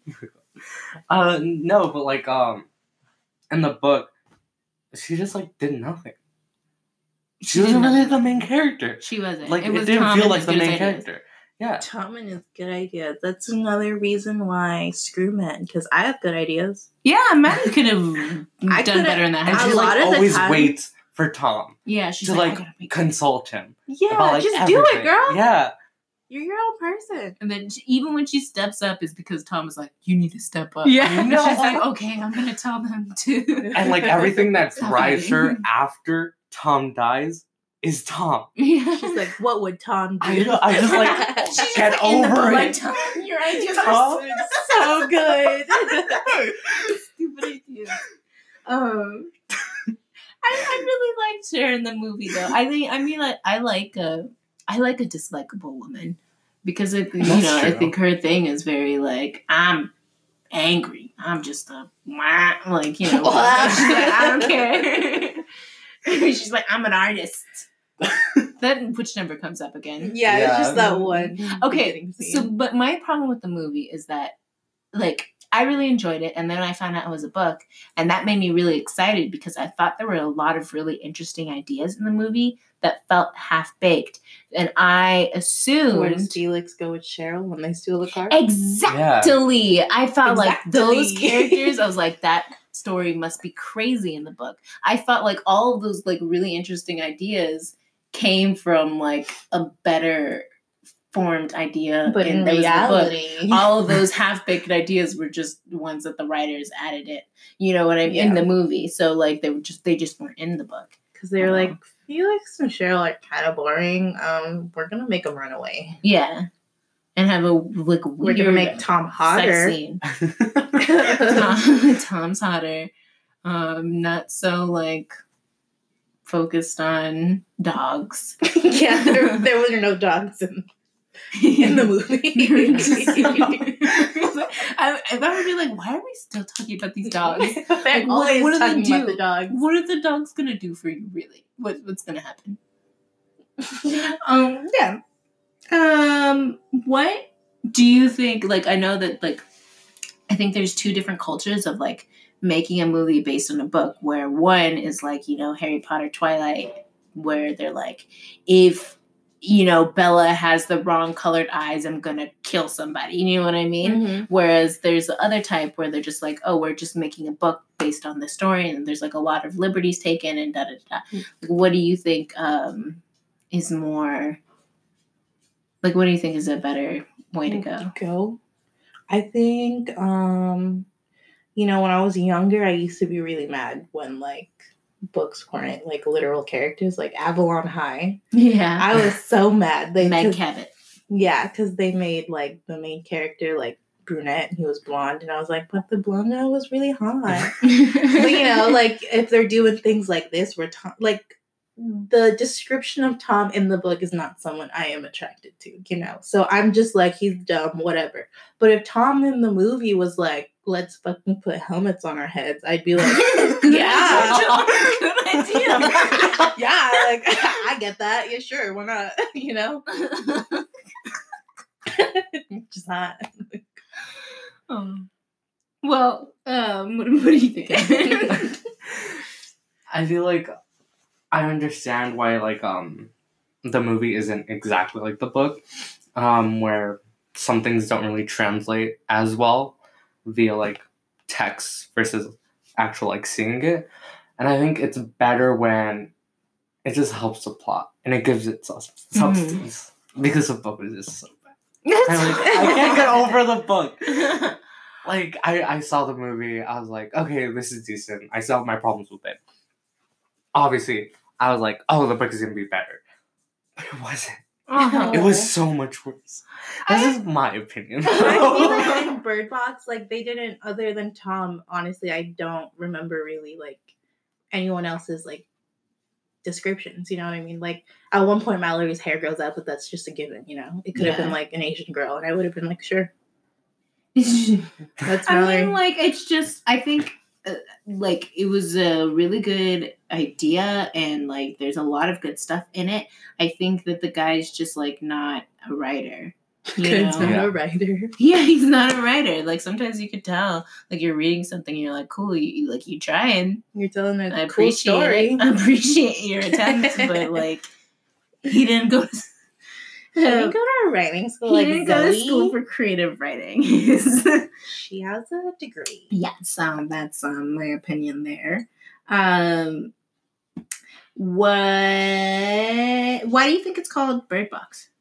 uh, no, but like um, in the book, she just like did nothing. She, She wasn't didn't- really the main character. She wasn't. Like it it, was didn't Tom feel and like his the good main ideas. character. Yeah. Tom and his good ideas. That's another reason why screw men, because I have good ideas. Yeah, Maddie could have I done could've- better in that And A house. she lot like of the always time- waits for Tom Yeah, she's to like, I like gotta make consult him Yeah, about like just do it, everything. girl. Yeah. You're your own person. And then she, even when she steps up, is because Tom is like, "You need to step up." Yeah. And she's like, "Okay, I'm gonna tell them to." And like everything that Stop drives it. her after Tom dies is Tom. Yeah. She's like, what would Tom do? I know, I just like She's just get like, in the over book, it. Tom, your ideas Tom? are so good. stupid ideas. Um, I, I really liked her in the movie though. I think I mean like I like a I like a dislikable woman because it, you That's know I true. think her thing is very like I'm angry. I'm just a wah, like you know she's like I don't care. She's like I'm an artist. Then which number comes up again? Yeah, Yeah. it's just that one. Okay, beginning scene. so but my problem with the movie is that like I really enjoyed it, and then I found out it was a book, and that made me really excited because I thought there were a lot of really interesting ideas in the movie that felt half baked, and I assumed where does Felix go with Cheryl when they steal the car? exactly. I felt like those Exactly. characters. I was like that story must be crazy in the book. I felt like all of those like really interesting ideas came from like a better formed idea, But in there was the book. reality, All of those half-baked ideas were just ones that the writers added it. You know what I mean? Yeah. In the movie. So like they were just they just weren't in the book. because they're Uh-huh. like, Felix and Cheryl are kind of boring. Um, we're gonna make them run away. Yeah. And have a like weird We're gonna make Tom sex hotter. scene. Tom, Tom's hotter. Um, not so like focused on dogs. Yeah, there, there were no dogs in, in the movie. I, I would be like, why are we still talking about these dogs? They're Like, what- always what do they talking do? about the dogs. What are the dogs gonna do for you, really? What what's gonna happen? um, yeah. Um, what do you think, like, I know that, like, I think there's two different cultures of, like, making a movie based on a book, where one is, like, you know, Harry Potter, Twilight, where they're like, if, you know, Bella has the wrong colored eyes, I'm gonna kill somebody. You know what I mean? Mm-hmm. Whereas there's the other type where they're just like, oh, we're just making a book based on the story, and there's, like, a lot of liberties taken and da da da. Mm. Like, what do you think um, is more, like, what do you think is a better way to go? Go. I think, um, you know, when I was younger, I used to be really mad when, like, books weren't, like, literal characters, like Avalon High. Yeah. I was so mad. They, Meg 'cause- Cabot. Yeah, because they made, like, the main character, like, brunette, and he was blonde, and I was like, but the blonde guy was really hot. But, you know, like, if they're doing things like this, where Tom, like, the description of Tom in the book is not someone I am attracted to, you know? So I'm just like, he's dumb, whatever. But if Tom in the movie was like, let's fucking put helmets on our heads, I'd be like, yeah. Good idea. Yeah, like, I get that. Yeah, sure, why not? You know? Just hot. Um, well, um, what, what do you think? I feel like I understand why, like, um the movie isn't exactly like the book, um, where some things don't really translate as well via, like, text versus actual, like, seeing it. And I think it's better when it just helps the plot and it gives it sus- substance. Mm-hmm. Because the book is just so bad. I, like, I can't get over the book. Like, I, I saw the movie, I was like, okay, this is decent. I still have my problems with it. Obviously, I was like, oh, the book is going to be better. But it wasn't. Uh-huh. It was so much worse. This I, is my opinion. I feel like in Bird Box, like, they didn't, other than Tom, honestly, I don't remember really, like, anyone else's, like, descriptions, you know what I mean? Like, at one point, Mallory's hair grows out, but that's just a given, you know? It could have Yeah. been, like, an Asian girl, and I would have been like, sure. That's Mallory. I mean, like, it's just, I think, uh, like, it was a really good idea, and, like, there's a lot of good stuff in it. I think that the guy's just, like, not a writer. You He's know? not Yeah. a writer. Yeah, he's not a writer. Like, sometimes you could tell, like, you're reading something and you're like, cool, you, you like, you trying. You're telling a I cool appreciate story. it. I appreciate your attempt, but, like, he didn't go to... She didn't go to a writing school He like didn't Zoe. go to school for creative writing. She has a degree. Yes, um, that's um, my opinion there. Um, what? Why do you think it's called Bird Box?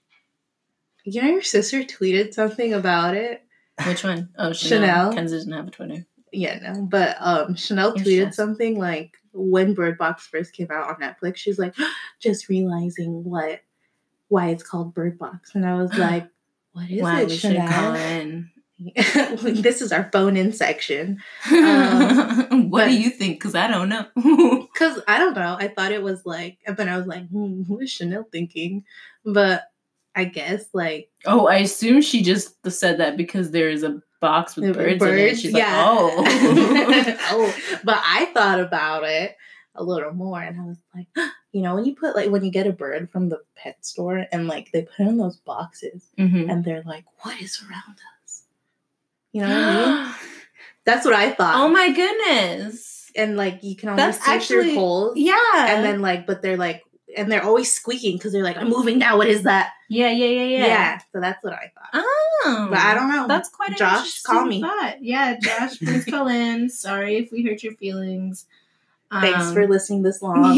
You know, your sister tweeted something about it. Which one? Oh, Chanel. Chanel. Ken's doesn't have a Twitter. Yeah, no, but um, Chanel Yes, tweeted yes. something like when Bird Box first came out on Netflix. She's like, just realizing what why it's called Bird Box, and I was like, what is Why it, we should call Chanel? in. This is our phone in section. Um, what but- do you think? Because I don't know. Because I don't know. I thought it was like, and then I was like, hmm, what is Chanel thinking? But I guess like Oh, I assume she just said that because there is a box with the birds, in it. She's like, oh. oh. But I thought about it a little more, and I was like, you know, when you put like when you get a bird from the pet store, and like they put it in those boxes, Mhm. and they're like, what is around us? You know what I mean? That's what I thought. Oh my goodness. And like you can only That's see actually- through holes. Yeah. And then like, but they're like, and they're always squeaking because they're like, I'm moving now. What is that? Yeah, yeah, yeah, yeah. Yeah. So that's what I thought. Oh. But I don't know. That's quite an Josh, interesting call me. thought. Yeah, Josh, please call in. Sorry if we hurt your feelings. Thanks Um, for listening this long.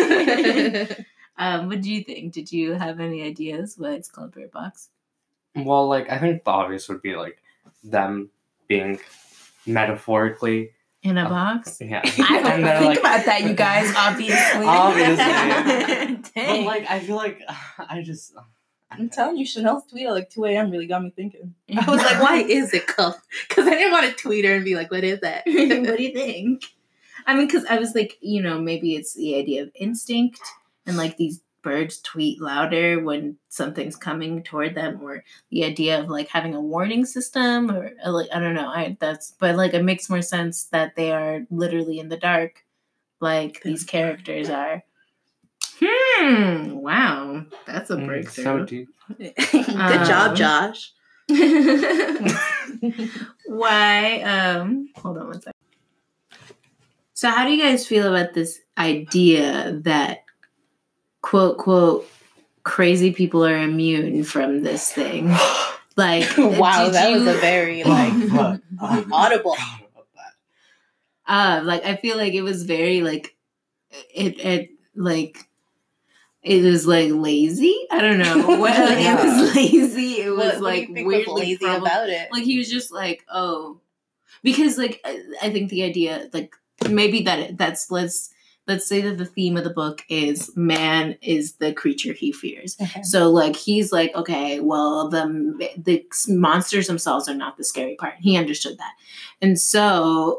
um, what do you think? Did you have any ideas why it's called Bird Box? Well, like, I think the obvious would be, like, them being metaphorically... In a Uh, box? Yeah. I don't And they're think like- about that, you guys, obviously. Obviously. But, Dang. like, I feel like... I just... I'm telling you, Chanel's tweet at like two a.m. really got me thinking. I was like, why is it called? Because I didn't want to tweet her and be like, what is that? What do you think? I mean, because I was like, you know, maybe it's the idea of instinct and like these birds tweet louder when something's coming toward them, or the idea of like having a warning system, or uh, like I don't know. I that's but like it makes more sense that they are literally in the dark, like these characters are. Hmm. Wow, that's a Mm, breakthrough. so deep. Good Um, job, Josh. Why? Um, hold on one second. So, how do you guys feel about this idea that quote quote crazy people are immune from this thing? Like, wow, that you... was a very like uh, audible. Uh, like I feel like it was very like it it like it was like lazy. I don't know. What like, Yeah. it was lazy. It was What, what like do you think weirdly was lazy prob- about it? Like he was just like, oh, because like I, I think the idea like maybe that that's let's let's say that the theme of the book is man is the creature he fears. Okay. So like he's like, okay, well the the monsters themselves are not the scary part. He understood that, and so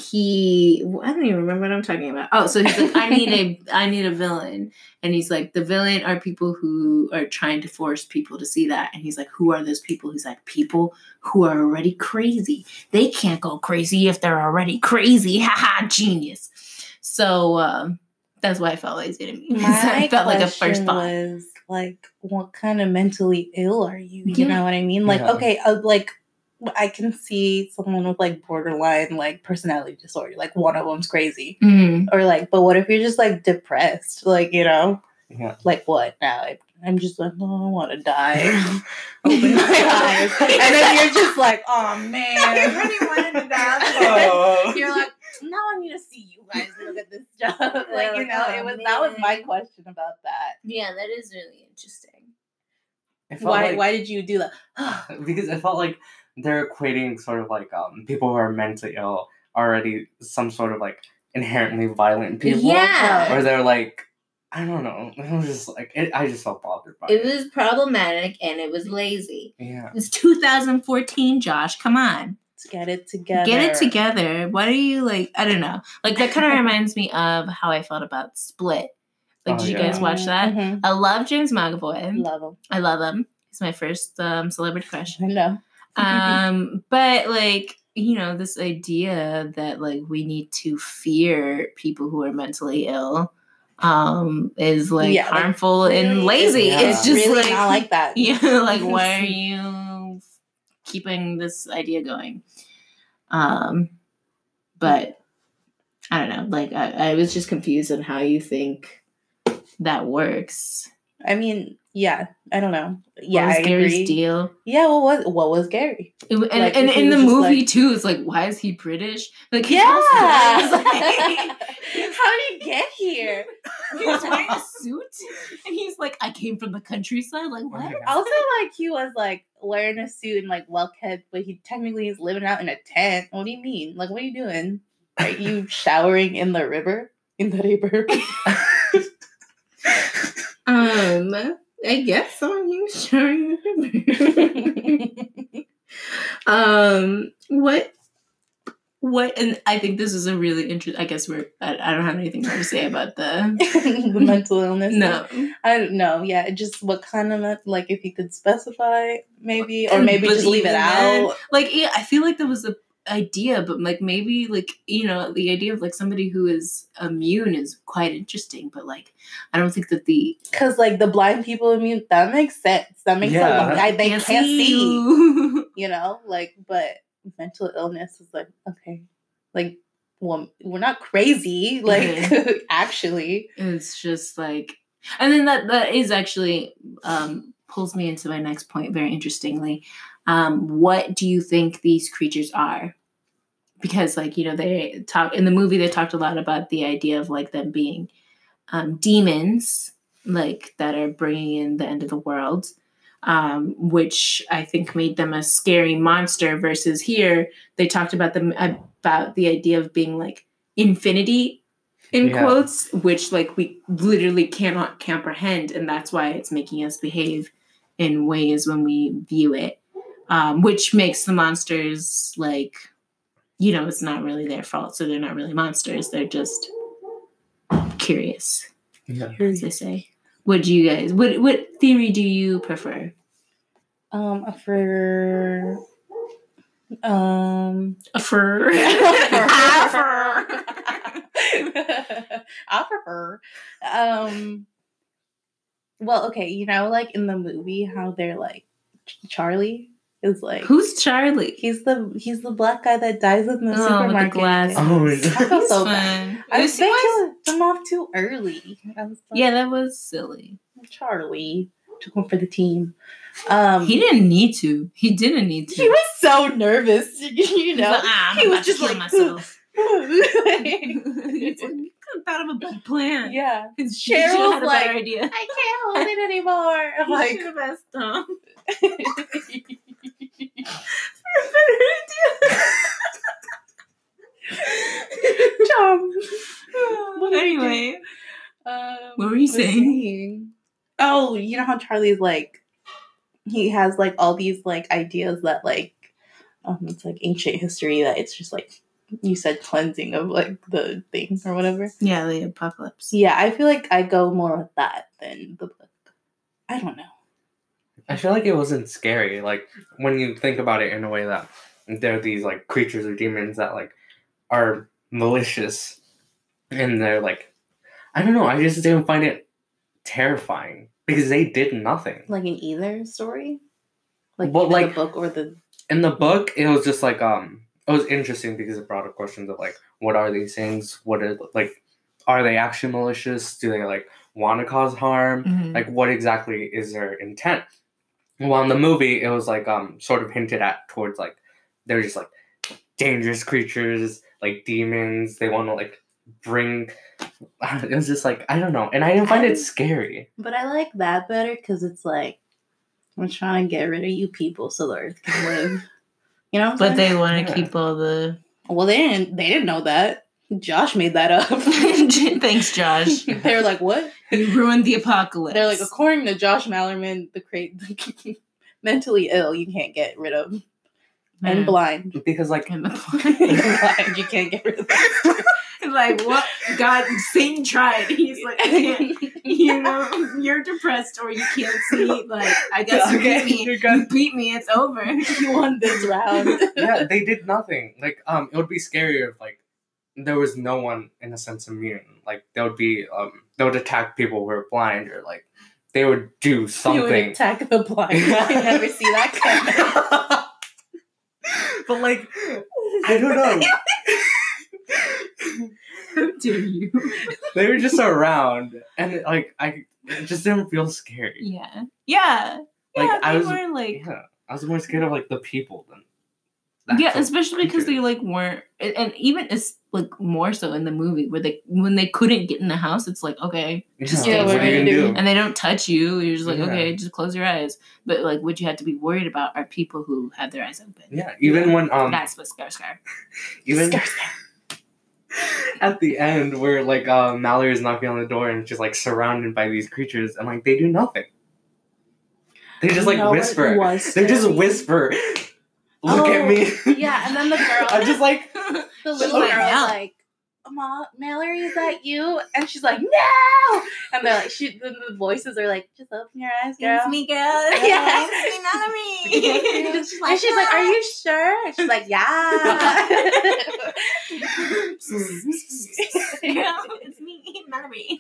he I don't even remember what I'm talking about. Oh, so he's like, I need a I need a villain, and he's like, the villain are people who are trying to force people to see that, and he's like, who are those people? He's like, people who are already crazy. They can't go crazy if they're already crazy. Haha, genius. So um, that's why I felt lazy to me. My I felt like a question first thought. was like, what kind of mentally ill are you? You Yeah. know what I mean? Like, Yeah. okay, uh, like I can see someone with like borderline like personality disorder, like one of them's crazy, Mm. or like, but what if you're just like depressed? Like, you know, Yeah. like what now? I, I'm just like, oh, I want to die. Open my eyes, and then you're just like, oh man, I really wanted to die. Oh. You're like, now I need to see you guys look at this job. Like, you like, know, oh, it was that was my man. question about that. Yeah, that is really interesting. I felt Why like- why did you do that? because I felt like they're equating sort of like um people who are mentally ill already some sort of like inherently violent people. Yeah. Or they're like, I don't know. It was just like it, I just felt bothered by It it. was problematic and it was lazy. Yeah. It's two thousand fourteen, Josh. Come on. Let's get it together. Get it together. What are you like? I don't know. Like that kind of reminds me of how I felt about Split. Like, Oh, did you yeah. guys watch that? Mhm. I love James McAvoy. Love him. I love him. He's my first um, celebrity crush. I know. Um, but like, you know, this idea that like we need to fear people who are mentally ill um is like Yeah, like, harmful really, and lazy. yeah. It's It's just really like, not like that. yeah, like why are you keeping this idea going? Um, but I don't know. Like I, I was just confused on how you think that works. I mean, yeah, I don't know. Yeah, what was I Gary's agree. deal? Yeah, what was what was Gary? It, and Like, and if he in the was just movie like- too, it's like, why is he British? Like, his Yeah. whole story was like, How did he get here? he was wearing a suit, and he's like, I came from the countryside. Like, what? Also, like he was like wearing a suit and like well kept, but he technically is living out in a tent. What do you mean? Like, what are you doing? Are you showering in the river? In the river? Um, I guess so. You sure? um, what? What? And I think this is a really interesting. I guess we're. I, I don't have anything more to say about the. The mental illness. No. I don't know. Yeah, just what kind of like if you could specify maybe, or maybe But just leave it even then, out. Like, yeah, I feel like there was a idea, but like maybe like you know the idea of like somebody who is immune is quite interesting, but like I don't think that the Because like the blind people immune, that makes sense. That makes Yeah. sense. I, they can't, see. you. You know, like, but mental illness is like okay, like well, we're not crazy. Like actually, It's just like, and then that that is actually um, pulls me into my next point very interestingly. Um, what do you think these creatures are? Because, like, you know, they talk in the movie. They talked a lot about the idea of like them being um, demons, like that are bringing in the end of the world, um, which I think made them a scary monster. Versus here, they talked about them about the idea of being like infinity in Yeah. quotes, which like we literally cannot comprehend, and that's why it's making us behave in ways when we view it, um, which makes the monsters like, you know, it's not really their fault, so they're not really monsters. They're just curious, Yeah. as they say. What do you guys? What what theory do you prefer? um, for um. A fur. I prefer. Um. Well, okay, you know, like in the movie, how they're like Charlie It's like Who's Charlie? he's the he's the black guy that dies in the Oh, with the supermarket. glasses. Oh, I felt It's so bad. fun. I It was was- they it was- killed him off too early. I was like, yeah, that was silly. Charlie took one for the team. Um, He didn't need to. He didn't need to. He was so nervous, you He's know. like, ah, I'm he about was just to kill like, myself. He's like, you could have thought of a better plan. yeah. You Cheryl's should have had a like, better idea. I can't hold it anymore. I'm You like, should have asked Tom. Tom. But anyway, Um, what were you was saying? Oh, you know how Charlie's like, he has like all these like ideas that like, um, it's like ancient history that it's just like you said cleansing of like the thing or whatever. Yeah, the apocalypse. Yeah, I feel like I go more with that than the book. I don't know. I feel like it wasn't scary. Like when you think about it in a way that they're these like creatures or demons that like are malicious, and they're like, I don't know. I just didn't find it terrifying because they did nothing. Like in either story, like Well, either like- the book or the In the book, it was just like um, it was interesting because it brought up questions of like, what are these things? What are like, are they actually malicious? Do they like want to cause harm? Mhm. Like, what exactly is their intent? Well, in the movie, it was like um, sort of hinted at towards like they're just like dangerous creatures, like demons. They want to like bring. It was just like I don't know, and I didn't find I- it scary. But I like that better because it's like I'm trying to get rid of you people so the earth can live. You know, what I'm But saying? they want to Yeah. keep all the. well, they didn't. They didn't know that. Josh made that up. Thanks, Josh. they were like, "What?" You ruined the apocalypse. They're like, according to Josh Mallerman, the cra- mentally ill you can't get rid of, and Man. blind. Because like And And the- blind you can't get rid of. Them. like what? God, Satan tried. He's like, I can't. You know, you're depressed or you can't see. Like, I guess you Okay, beat me. you're good. You beat me. It's over. you won this round. yeah, they did nothing. Like, um, it would be scarier if like there was no one in a sense immune. Like, they would be um, they would attack people who were blind, or like they would do You would something. attack the blind. You never see that coming. But like, I don't know. How dare you? They were just around, and like I it just didn't feel scary. Yeah. Yeah. Like, yeah, I they was- were like. Yeah, I was more scared of like the people than. the Yeah, actual especially because they creatures. like weren't, and and even it's like more so in the movie where they when they couldn't get in the house, it's like okay, just Yeah, stay what are you away. gonna do? And they don't touch you. You're just like Yeah. okay, just close your eyes. But like, what you have to be worried about are people who have their eyes open. Yeah, even when um, That's what scar scar. even at the end where like uh, Mallory is knocking on the door and she's like surrounded by these creatures, and like they do nothing. They just like You know what whisper. was They just scary? whisper. Look at Oh, me. yeah, and then the girl- I'm just like, The She's little like, girl's "Yeah." like, Ma- Mallory, is that you? And she's like, no! And they're like, she, the, the voices are like, just open your eyes, girl. It's me, girl. Yeah. It's me, Mallory. and she's like, are you sure? And she's like, yeah. Girl, it's me, Mallory.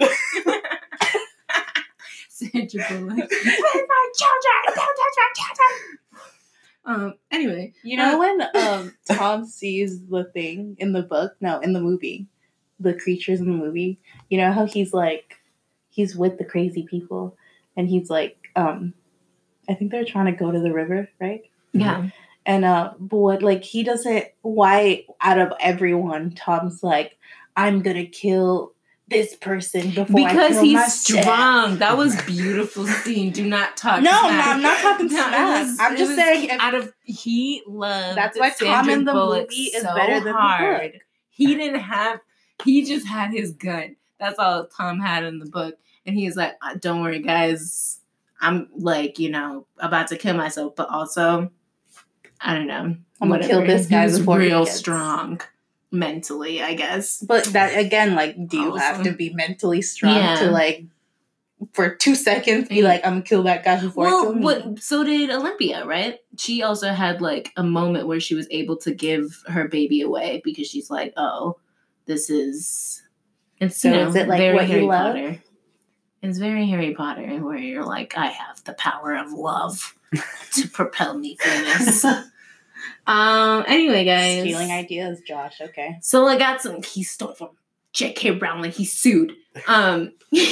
Sandra Bullock. Where's my children? Don't touch my children. Um. Anyway, You know when um Tom sees the thing in the book? No, in the movie. The creatures in the movie. You know how he's like, he's with the crazy people. And he's like, um, I think they're trying to go to the river, right? yeah. And uh, but what like he doesn't? Why out of everyone, Tom's like, I'm gonna kill this person before I Because kill he's myself. strong. That was beautiful scene. Do not talk. No, smack. no, I'm not talking No, it smack. was- I'm it just was saying if- out of he loved. That's why Tom Sandra in the Bullock movie is so better than the hard. book. He didn't have. He just had his gun. That's all Tom had in the book, and he's like, "Uh, "Don't worry, guys. I'm like, you know, about to kill myself, but also, I don't know. I'm gonna kill whatever." this guy He was before he real gets- strong mentally, I guess. But that again, like, do you have Awesome. to be mentally strong Yeah. to like for two seconds be Yeah. like, I'm gonna kill that guy before I Well, kill me? what, so did Olympia, right? She also had like a moment where she was able to give her baby away because she's like, oh, this is. It's So you know, is it like very what you Harry love? Potter. It's very Harry Potter, where you're like, I have the power of love. to propel me famous. um. Anyway, guys, Stealing ideas, Josh. Okay. So I got some. He stole from J K. Rowling. He sued. Um.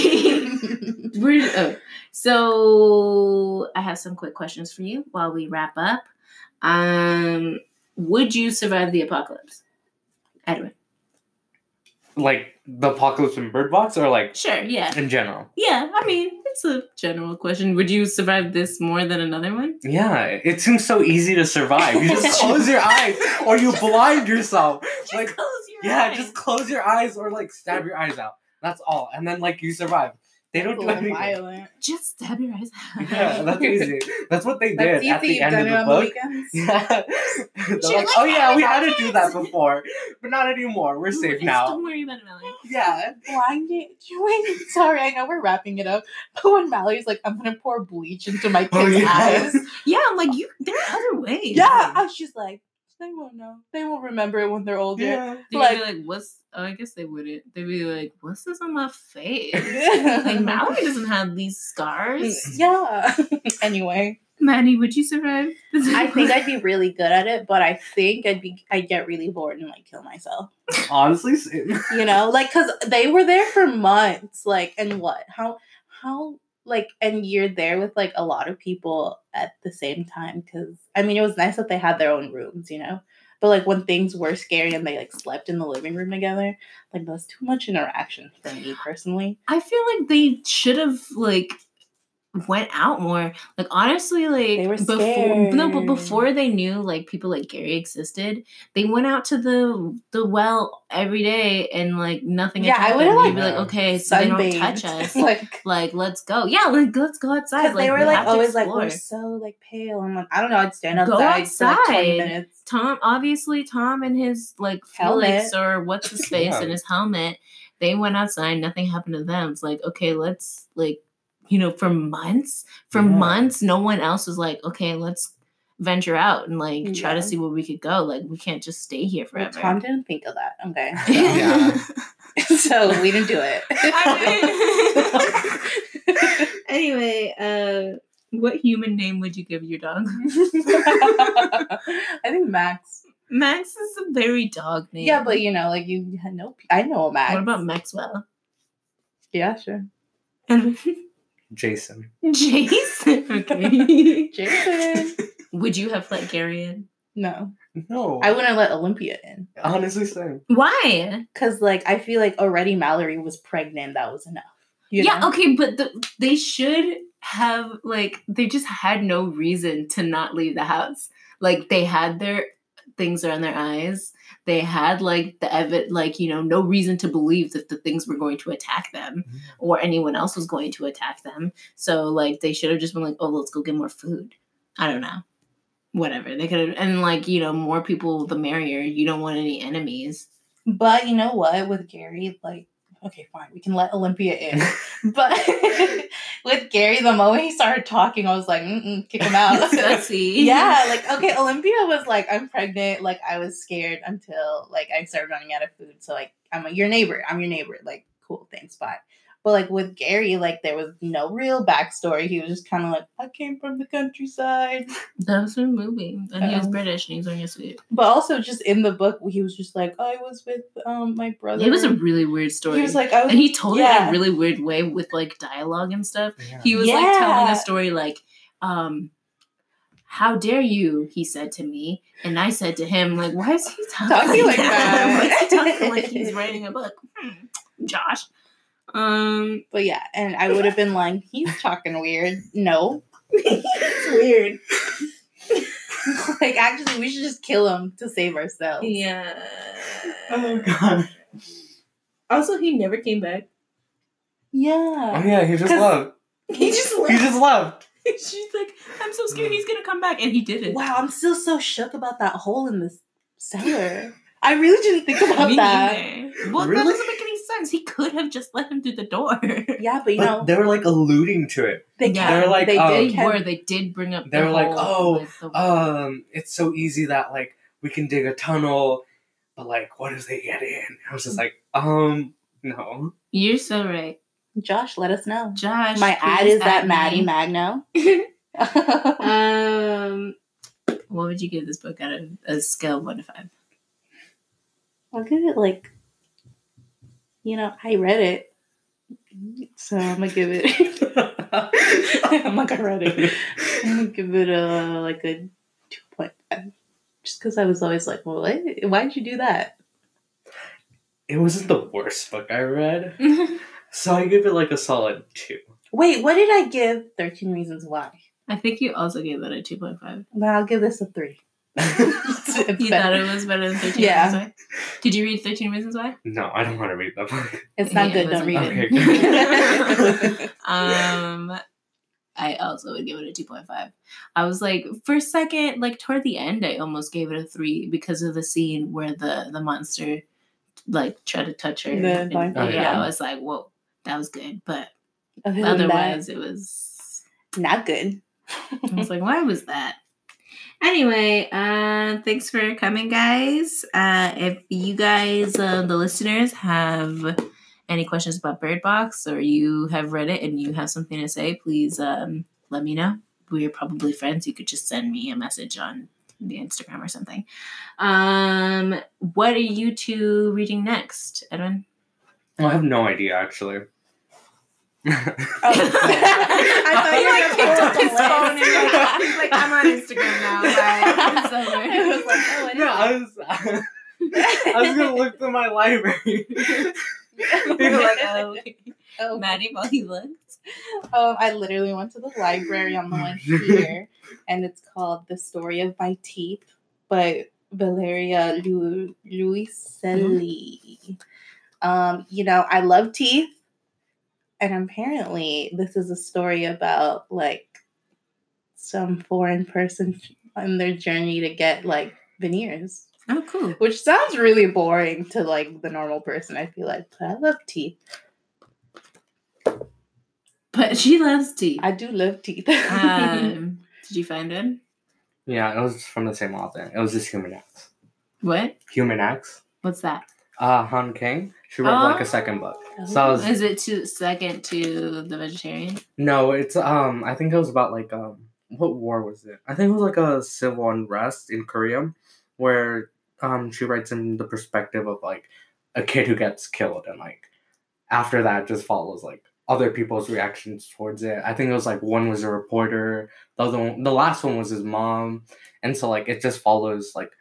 we're, oh. So I have some quick questions for you while we wrap up. Um. Would you survive the apocalypse, Edwin? Like the apocalypse in Bird Box, or like Sure. Yeah. in general? Yeah. I mean, it's a general question. Would you survive this more than another one? Yeah, it seems so easy to survive. You just close your eyes, or you blind yourself. Just Like, close your yeah, eyes. just close your eyes or like stab your eyes out. That's all, and then like you survive. They don't do anything. Violent. Just stab your eyes out. Yeah, that's easy. That's what they That's did at easy. the You've end done of it the on book. the weekends. Yeah. They're You're like, like, oh yeah, we "Oh, had to do that kids." before, but not anymore. We're safe Just now. Don't worry about it, Melanie. Yeah. Blinding. Wait, sorry, I know we're wrapping it up, but when Mallory's like, I'm gonna pour bleach into my Oh, kids' yeah. eyes. Yeah, I'm like, you. There are other ways. Yeah, I was just like, they won't know. They won't remember it when they're older. Yeah. They'd Like- be like, what's. Oh, I guess they wouldn't. They'd be like, what's this on my face? Like, Mallory doesn't have these scars. Yeah. Anyway, Maddie, would you survive? I think I'd be really good at it, but I think I'd be I'd get really bored and like kill myself. Honestly, same. You know, like because they were there for months. Like, and what? How? How? Like, and you're there with like a lot of people at the same time. Because I mean, it was nice that they had their own rooms, you know. But like when things were scary and they like slept in the living room together, like that was too much interaction for me personally. I feel like they should have like went out more. Like honestly, like They were before no, but scared. before they knew like people like Gary existed, they went out to the the well every day and like nothing Yeah, I attacked would've, them. You'd like, be like, okay, so they don't Sunbathed. touch us. like. Like, let's go. Yeah, like let's go outside. Because Like they were we like have to always like explore. we're so like pale. I'm like I don't know. I'd stand Go outside, for like twenty outside. minutes. Tom, obviously, Tom and his like Helmet. Felix or what's his face Yeah. and his helmet, they went outside. Nothing happened to them. It's like, okay, let's like, you know, for months, for Yeah. months, no one else was like, okay, let's venture out and like try Yeah. to see where we could go. Like, we can't just stay here Well, forever. Tom didn't think of that. Okay, Yeah. so we didn't do it. Anyway, uh, what human name would you give your dog? I think Max. Max is a very dog name. Yeah, but you know, like you had no. I know a Max. what about Maxwell? Yeah, sure. And Jason. Jason. Okay. Jason. Would you have let Gary in? No, No. I wouldn't let Olympia in honestly same. Why? because, like, I feel like already Mallory was pregnant. That was enough. You yeah, know? okay, but the, they should have, like, they just had no reason to not leave the house. Like, they had their things around their eyes. They had, like, the evidence, like, you know, no reason to believe that the things were going to attack them Mhm. or anyone else was going to attack them. So, like, they should have just been like, oh, let's go get more food. I don't know. Whatever. They could have, and, like, you know, more people, the merrier. You don't want any enemies. But you know what? With Gary, like, okay, fine, we can let Olympia in. But with Gary, the moment he started talking, I was like, mm-mm, kick him out. Sussy. Yeah, like, okay, Olympia was like, I'm pregnant. Like, I was scared until, like, I started running out of food. So, like, I'm like, your neighbor. I'm your neighbor. Like, cool, thanks, bye. But, like, with Gary, like, there was no real backstory. He was just kind of like, I came from the countryside. That was a movie. And he was Um, British and he was wearing a suit. But also, just in the book, he was just like, I was with um my brother. It was a really weird story. He was like, I was and he told it in yeah. a really weird way with like dialogue and stuff. Yeah. He was like telling Yeah. a story like, um, how dare you, he said to me. And I said to him, like, why is he talking, Talking like that? that? Why is he talking like he's writing a book? Hmm, Josh. Um, But yeah, and I would have been like, he's talking weird. No. it's weird. Like, actually, we should just kill him to save ourselves. Yeah. Oh god. Also, he never came back. Yeah. Oh yeah, he just 'Cause- left. He just left. He just left. She's like, I'm so scared he's gonna come back, and he didn't. Wow, I'm still so shook about that hole in the cellar. I really didn't think about Me that. neither. Well, that Really? doesn't make any sense. He could have just let him through the door. Yeah, but you But know, they were like alluding to it. they Yeah. kept, They're like, they um, They did kept- were. They did bring up. They the were like, whole, oh, like, the- Um, it's so easy that like we can dig a tunnel, but like, what if they get in? I was just like, um, no. You're so right, Josh, let us know. Josh. My ad please is that add Maddie me. Magno. um, what would you give this book out of a scale of one to five? I'll give it like, you know, I read it, so I'm gonna give it. I'm like, I read it. I'm gonna give it a like a two point five, just because I was always like, well, what? Why did you do that? It wasn't the worst book I read, so I give it like a solid two. Wait, what did I give thirteen Reasons Why? I think you also gave that a two point five. But I'll give this a three. You thought it was better than thirteen Yeah. Reasons Why? Did you read thirteen Reasons Why? No, I don't want to read that book. It's not Yeah, good. it Don't wasn't read good. it. um, I also would give it a two point five. I was like, for a second, like toward the end, I almost gave it a three because of the scene where the, the monster like tried to touch her. The and, blindfold, yeah, yeah. I was like, whoa, that was good. But Other than otherwise, it was... that, not good. I was like, why was that? Anyway, uh, thanks for coming, guys. Uh, if you guys, uh, the listeners, have any questions about Bird Box or you have read it and you have something to say, please um, let me know. We're probably friends. You could just send me a message on the Instagram or something. Um, what are you two reading next, Edwin? I have no idea, actually. Oh. I thought you He, like, were picked gonna up pull his up the phone list. and, like, he's like, I'm on Instagram now. Bye. It's over. I was like, oh, I no, I was, I was gonna look through my library. You're like, oh, okay. Oh. Maddie, while he looked. Um, I literally went to the library on the one here, and it's called The Story of My Teeth by Valeria Lu- Luiselli. Um, you know, I love teeth, and apparently this is a story about, like, some foreign person on their journey to get, like, veneers. Oh, cool. Which sounds really boring to, like, the normal person, I feel like, but I love teeth. But she loves teeth. I do love teeth. um, did you find it? Yeah, it was from the same author. It was just Human X. What? Human X. What's that? Uh, Han King. She wrote like a second book. So I was, Is it to second to The Vegetarian? no, it's um. I think it was about like um. What war was it? I think it was like a civil unrest in Korea, where um she writes in the perspective of like a kid who gets killed, and like after that just follows like other people's reactions towards it. I think it was like one was a reporter, the other one, the last one was his mom, and so like it just follows like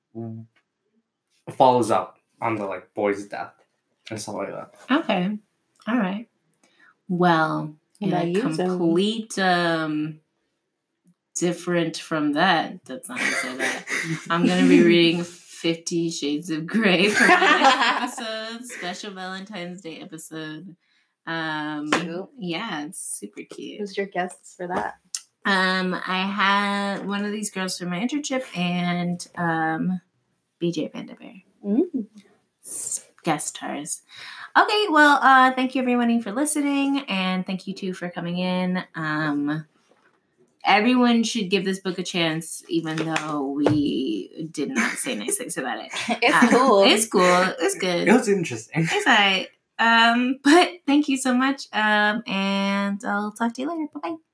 follows up on the like boy's death and stuff like that. Okay. All right. Well, in What a about you, Zoe? complete um different from that. That's not to say that. I'm gonna be reading Fifty Shades of Grey for my next episode, special Valentine's Day episode. Um, Cute. yeah, it's super cute. Who's your guests for that? Um, I had one of these girls for my internship and um, B J Vanderbeer. Mm. Guest stars. Okay, well, uh, thank you everyone for listening, and thank you too for coming in. Um, everyone should give this book a chance, even though we did not say nice things about it. It's Uh, cool. It's cool. It's good. It was interesting. It's alright. Um, but thank you so much. Um, and I'll talk to you later. Bye bye.